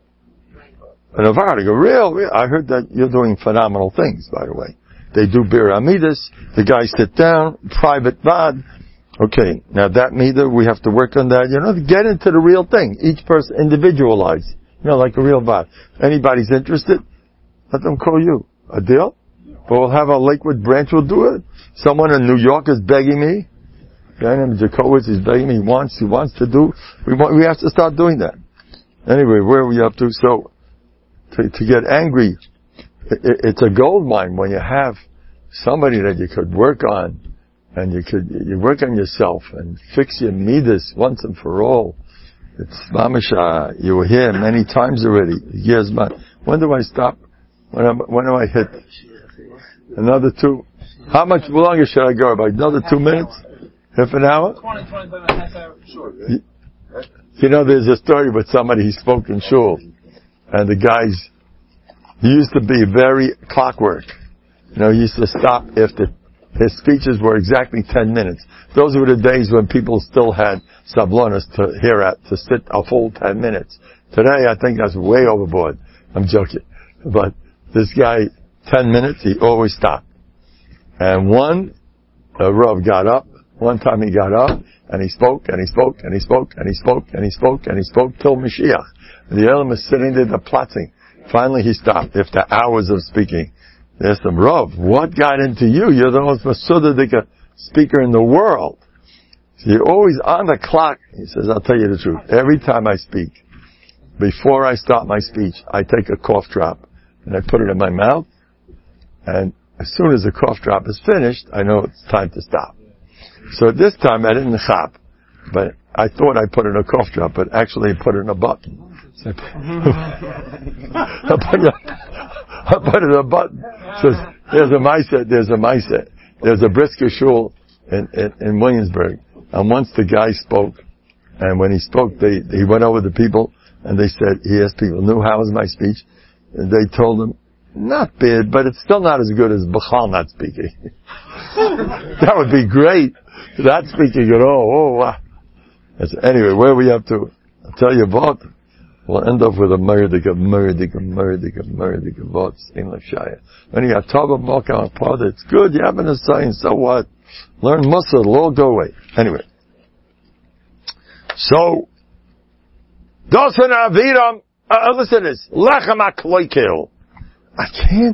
and a Vadim, real, real, I heard that you're doing phenomenal things, by the way. They do Bir Amidus, the guys sit down, private Vad. Okay, now that meter, we have to work on that, you know, to get into the real thing. Each person individualized, you know, like a real bot. Anybody's interested, let them call you. A deal? But we'll have our Lakewood branch, we'll do it. Someone in New York is begging me. A guy named Jacobowitz is begging me, he wants, he wants to do, we want, we have to start doing that. Anyway, where are we up to? So, to, to get angry, it, it's a gold mine when you have somebody that you could work on. And you could, you work on yourself and fix your midas once and for all. It's mamisha. You were here many times already. Years back. When do I stop? When, I, when do I hit? Another two? How much longer should I go? About another two minutes? Half an hour? twenty, twenty-five minutes, half hour, sure. You, you know, there's a story with somebody he spoke in shul. And the guys, he used to be very clockwork. You know, he used to stop after his speeches were exactly ten minutes. Those were the days when people still had sablonas to hear at, to sit a full ten minutes. Today, I think that's way overboard. I'm joking. But this guy, ten minutes, he always stopped. And one, uh, Rav got up, one time he got up, and he spoke, and he spoke, and he spoke, and he spoke, and he spoke, and he spoke till Mashiach. And the Elam is sitting there, the plotting. Finally he stopped, after hours of speaking. They asked him, Rav, what got into you? You're the most Masudadik speaker in the world. So you're always on the clock. He says, I'll tell you the truth. Every time I speak, before I start my speech, I take a cough drop, and I put it in my mouth, and as soon as the cough drop is finished, I know it's time to stop. So at this time I didn't chop, but I thought I put in a cough drop, but actually I put it in a button. So I put it, I put it in a button. So there's a Maisa, there's a Maisa, there's a Brisker Shul in, in, in Williamsburg, and once the guy spoke, and when he spoke, they, he went over the people, and they said, he asked people, "Knew how was my speech?" And they told him, not bad, but it's still not as good as Bechal not speaking. That would be great. Not speaking at all. Oh, wow. Anyway, where are we up to? I'll tell you what. We'll end up with a murdik, a murdik, a murdik, a murdik, a vod, in Lashaya. When you have Tava Malka on Pod, it's good. You haven't a sign, so what? Learn Musa, it'll all go away. Anyway. So, Dosan Aviram, uh, listen to this. Lechem HaKloikel. I can't,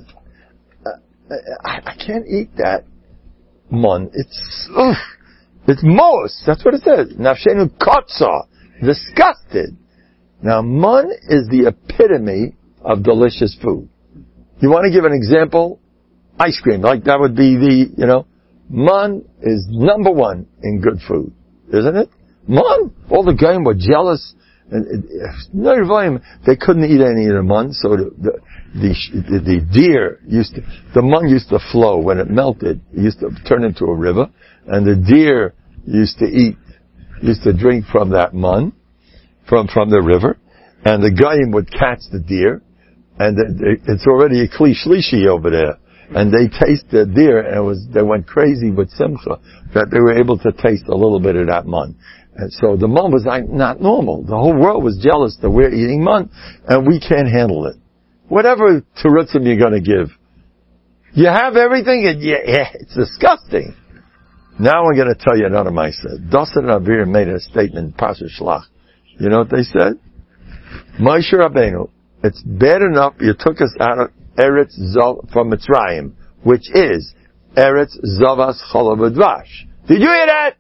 uh, I, I can't eat that mun. It's, ugh, it's mos. That's what it says. Nafshenu kotza. Disgusted. Now, mun is the epitome of delicious food. You want to give an example? Ice cream. Like that would be the, you know, mun is number one in good food. Isn't it? Mun. All the game were jealous. And no, they couldn't eat any of the mun, so the, the the the deer used to, the mun used to flow when it melted. It used to turn into a river, and the deer used to eat, used to drink from that mun, from from the river, and the goyim would catch the deer, and the, the, it's already a kli shlishi over there, and they taste the deer, and it was they went crazy with simcha that they were able to taste a little bit of that mun. And so the mun was like not normal. The whole world was jealous that we're eating mun, and we can't handle it. Whatever terutzim you're going to give, you have everything, and yeah, yeah, it's disgusting. Now I'm going to tell you another Maisa. Dosan Avir made a statement in Pasha Shlach. You know what they said? Moshe Rabbeinu, it's bad enough you took us out of Eretz Zav from Mitzrayim, which is Eretz Zavas Cholav Udvash. Did you hear that?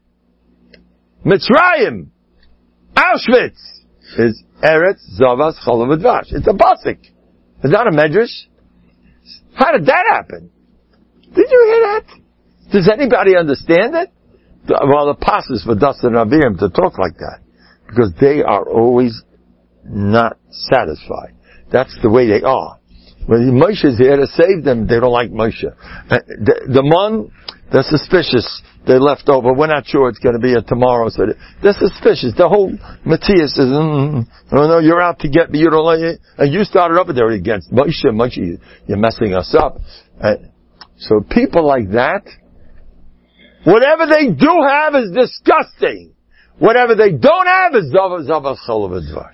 Mitzrayim, Auschwitz, is Eretz Zavas Cholav Udvash. It's a pasuk. It's not a medrash. How did that happen? Did you hear that? Does anybody understand it? Well, the pasuk for Dosan Aviram to talk like that, because they are always not satisfied. That's the way they are. When Moshe is here to save them, they don't like Moshe. The, the mon, they're suspicious. They left over. We're not sure it's going to be a tomorrow. So they're suspicious. The whole Matthias says, mm, "Oh no, you're out to get me. You don't like it." And you started up there against Moshe. Moshe, you're messing us up. And so people like that, whatever they do have is disgusting. Whatever they don't have is Zavas Zavas Cholav Udvash.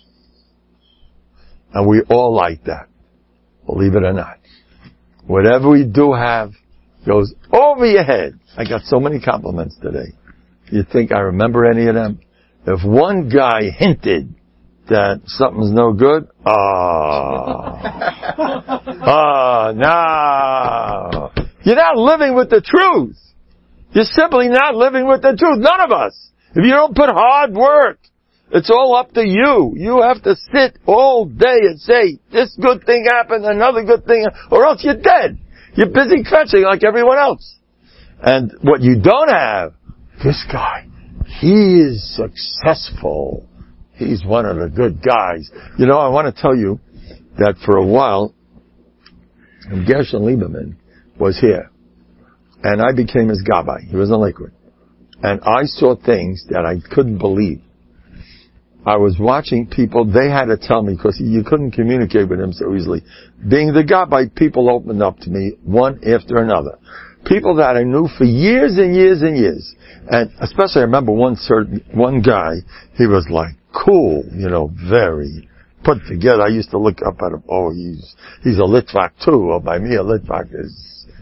And we all like that. Believe it or not. Whatever we do have goes over your head. I got so many compliments today. You think I remember any of them? If one guy hinted that something's no good, ah, ah, no. You're not living with the truth. You're simply not living with the truth. None of us. If you don't put hard work, it's all up to you. You have to sit all day and say, this good thing happened, another good thing, or else you're dead. You're busy fetching like everyone else. And what you don't have, this guy, he is successful. He's one of the good guys. You know, I want to tell you that for a while, Gershon Lieberman was here. And I became his gabbai. He was in Lakewood. And I saw things that I couldn't believe. I was watching people, they had to tell me, because you couldn't communicate with him so easily. Being the gabbai, people opened up to me, one after another. People that I knew for years and years and years. And especially I remember one certain, one guy, he was like cool, you know, very put together. I used to look up at him, oh, he's, he's a Litvak too. Or by me, a Litvak is,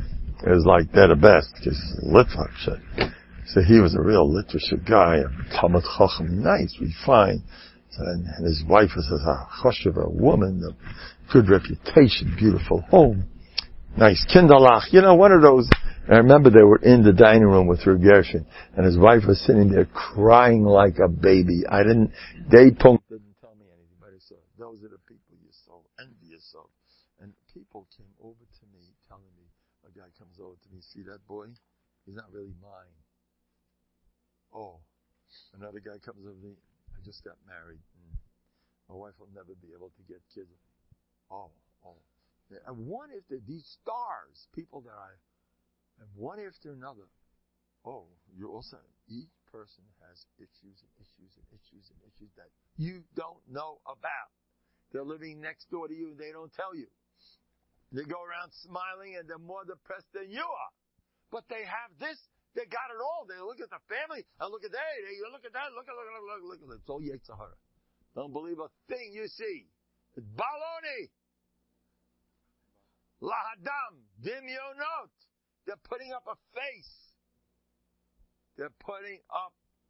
It was like they're the best, because literature. So he was a real literature guy, a Talmud Chacham, nice, refined. So, and, and his wife was a choshev, a woman, a good reputation, beautiful home, nice kinderlach. You know, one of those. And I remember they were in the dining room with Reb Gershon, and his wife was sitting there crying like a baby. I didn't, they didn't tell me anything, but I said, those are the people you're so envious of. And people came over to me telling me, a guy comes over to me, see that boy? He's not really mine. Oh, another guy comes over to me, I just got married. Mm. My wife will never be able to get kids. Oh, oh. And one after these stars, people that I, and one after another. Oh, you also, each person has issues and issues and issues and issues that you don't know about. They're living next door to you and they don't tell you. They go around smiling and they're more depressed than you are. But they have this, they got it all. They look at the family and look at that, they look at that, look at, look at, look at, look at it. It's all Yetzer Hara. Don't believe a thing you see. It's baloney. Lahadam. Dimyonot. They're putting up a face. They're putting up.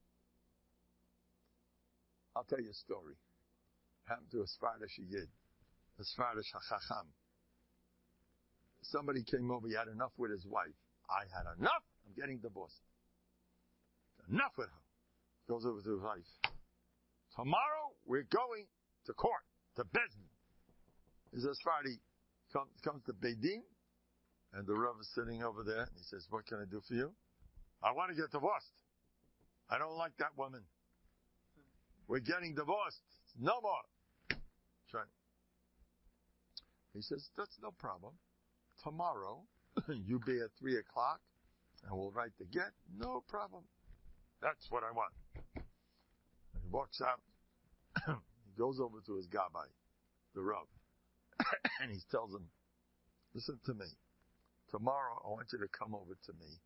I'll tell you a story. It happened to a Sfardish Yid, a Sfardish HaChacham. Somebody came over, he had enough with his wife. I had enough, I'm getting divorced. Enough with her. Goes over to his wife. Tomorrow, we're going to court, to Bezdin. He says, Sfardi, comes, comes to Beidin. And the Rav is sitting over there, and he says, what can I do for you? I want to get divorced. I don't like that woman. We're getting divorced. No more. Try. He says, that's no problem. Tomorrow, you be at three o'clock, and we'll write the get. No problem. That's what I want. And he walks out. He goes over to his gabbai, the Rav, and he tells him, listen to me. Tomorrow, I want you to come over to me.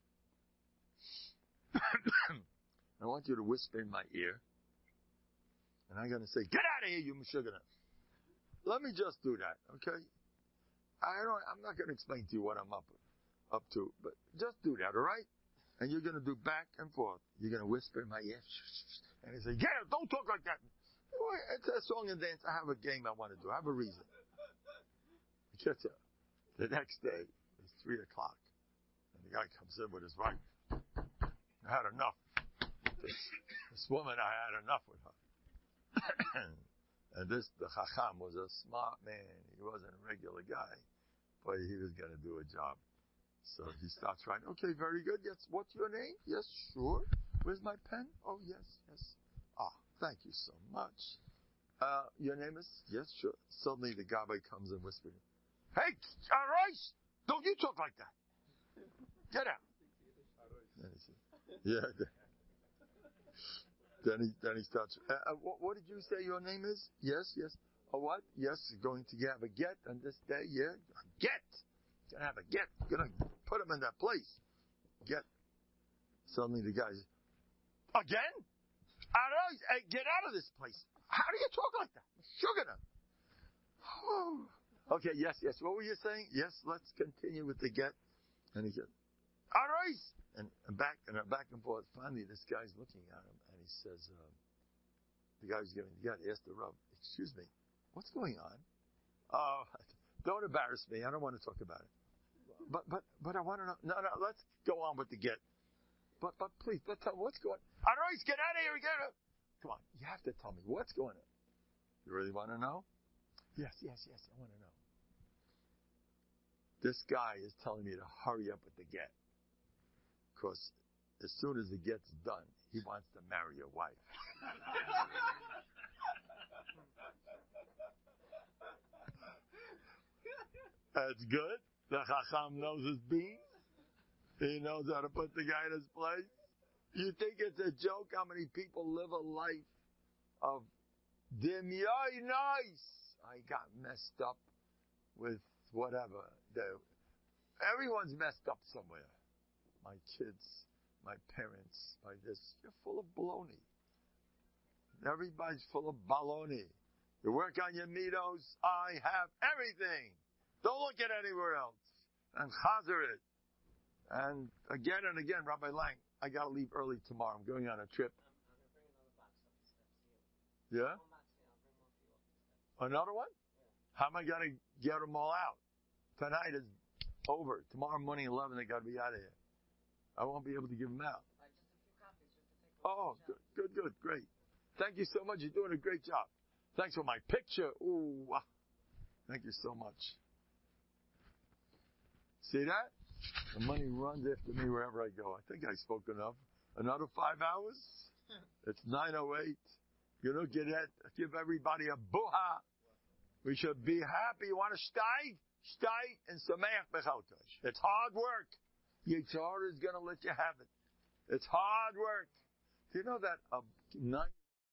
I want you to whisper in my ear. And I'm going to say, get out of here, you Meshuggah. Let me just do that, okay? I don't, I'm not going to explain to you what I'm up, up to, but just do that, all right? And you're going to do back and forth. You're going to whisper in my ear. And he say, get out, don't talk like that. It's a song and dance. I have a game I want to do. I have a reason. Catch up. The next day, it's three o'clock. And the guy comes in with his wife. I had enough. This, this woman, I had enough with her. And this, the Chacham was a smart man. He wasn't a regular guy. But he was going to do a job. So he starts writing, okay, very good. Yes, what's your name? Yes, sure. Where's my pen? Oh, yes, yes. Ah, thank you so much. Uh, your name is? Yes, sure. Suddenly the gabbai comes and whispers, hey, Arois, don't you talk like that. Get out. Then he says, yeah. Then he, then he starts, uh, uh, what, what did you say your name is? Yes, yes. Oh, what? Yes, going to have a get on this day, yeah. A get. Gonna have a get. Gonna put him in that place. Get. Suddenly the guy's, again? Arois, hey, get out of this place. How do you talk like that? Sugar. Oh. Okay, yes, yes. What were you saying? Yes, let's continue with the get. And he said, Arois! And, and back and back and forth. Finally, this guy's looking at him, and he says, uh, the guy's giving the get. He asked the Rav, excuse me, what's going on? Oh, don't embarrass me. I don't want to talk about it. But but but I want to know. No, no, let's go on with the get. But but please, let's tell me what's going on. Arois, get out of here. Get out. Come on, you have to tell me what's going on. You really want to know? Yes, yes, yes, I want to know. This guy is telling me to hurry up with the get. Because as soon as it gets done, he wants to marry your wife. That's good. The Chacham knows his beans. He knows how to put the guy in his place. You think it's a joke how many people live a life of dimyoy nice? I got messed up with whatever. The, everyone's messed up somewhere. My kids, my parents, my this. You're full of baloney. Everybody's full of baloney. You work on your mitos. I have everything. Don't look at anywhere else. And chazer it. And again and again, Rabbi Lang, I gotta leave early tomorrow. I'm going on a trip. I'm, I'm going to bring another box up the steps here. Yeah? One box here, I'll bring one for you up the steps. Another one? Yeah. How am I gonna get them all out? Tonight is over. Tomorrow morning, eleven, they gotta be out of here. I won't be able to give them out. All right, just a few copies, just to take a Oh, look. good, good, good, great. Thank you so much. You're doing a great job. Thanks for my picture. Ooh, wow. Thank you so much. See that? The money runs after me wherever I go. I think I spoke enough. Another five hours? It's nine oh eight. You know, get it, give everybody a buha. We should be happy. You want to steig? Steig and sameach bechotosh. It's hard work. Yitzhar is going to let you have it. It's hard work. Do you know that uh, nine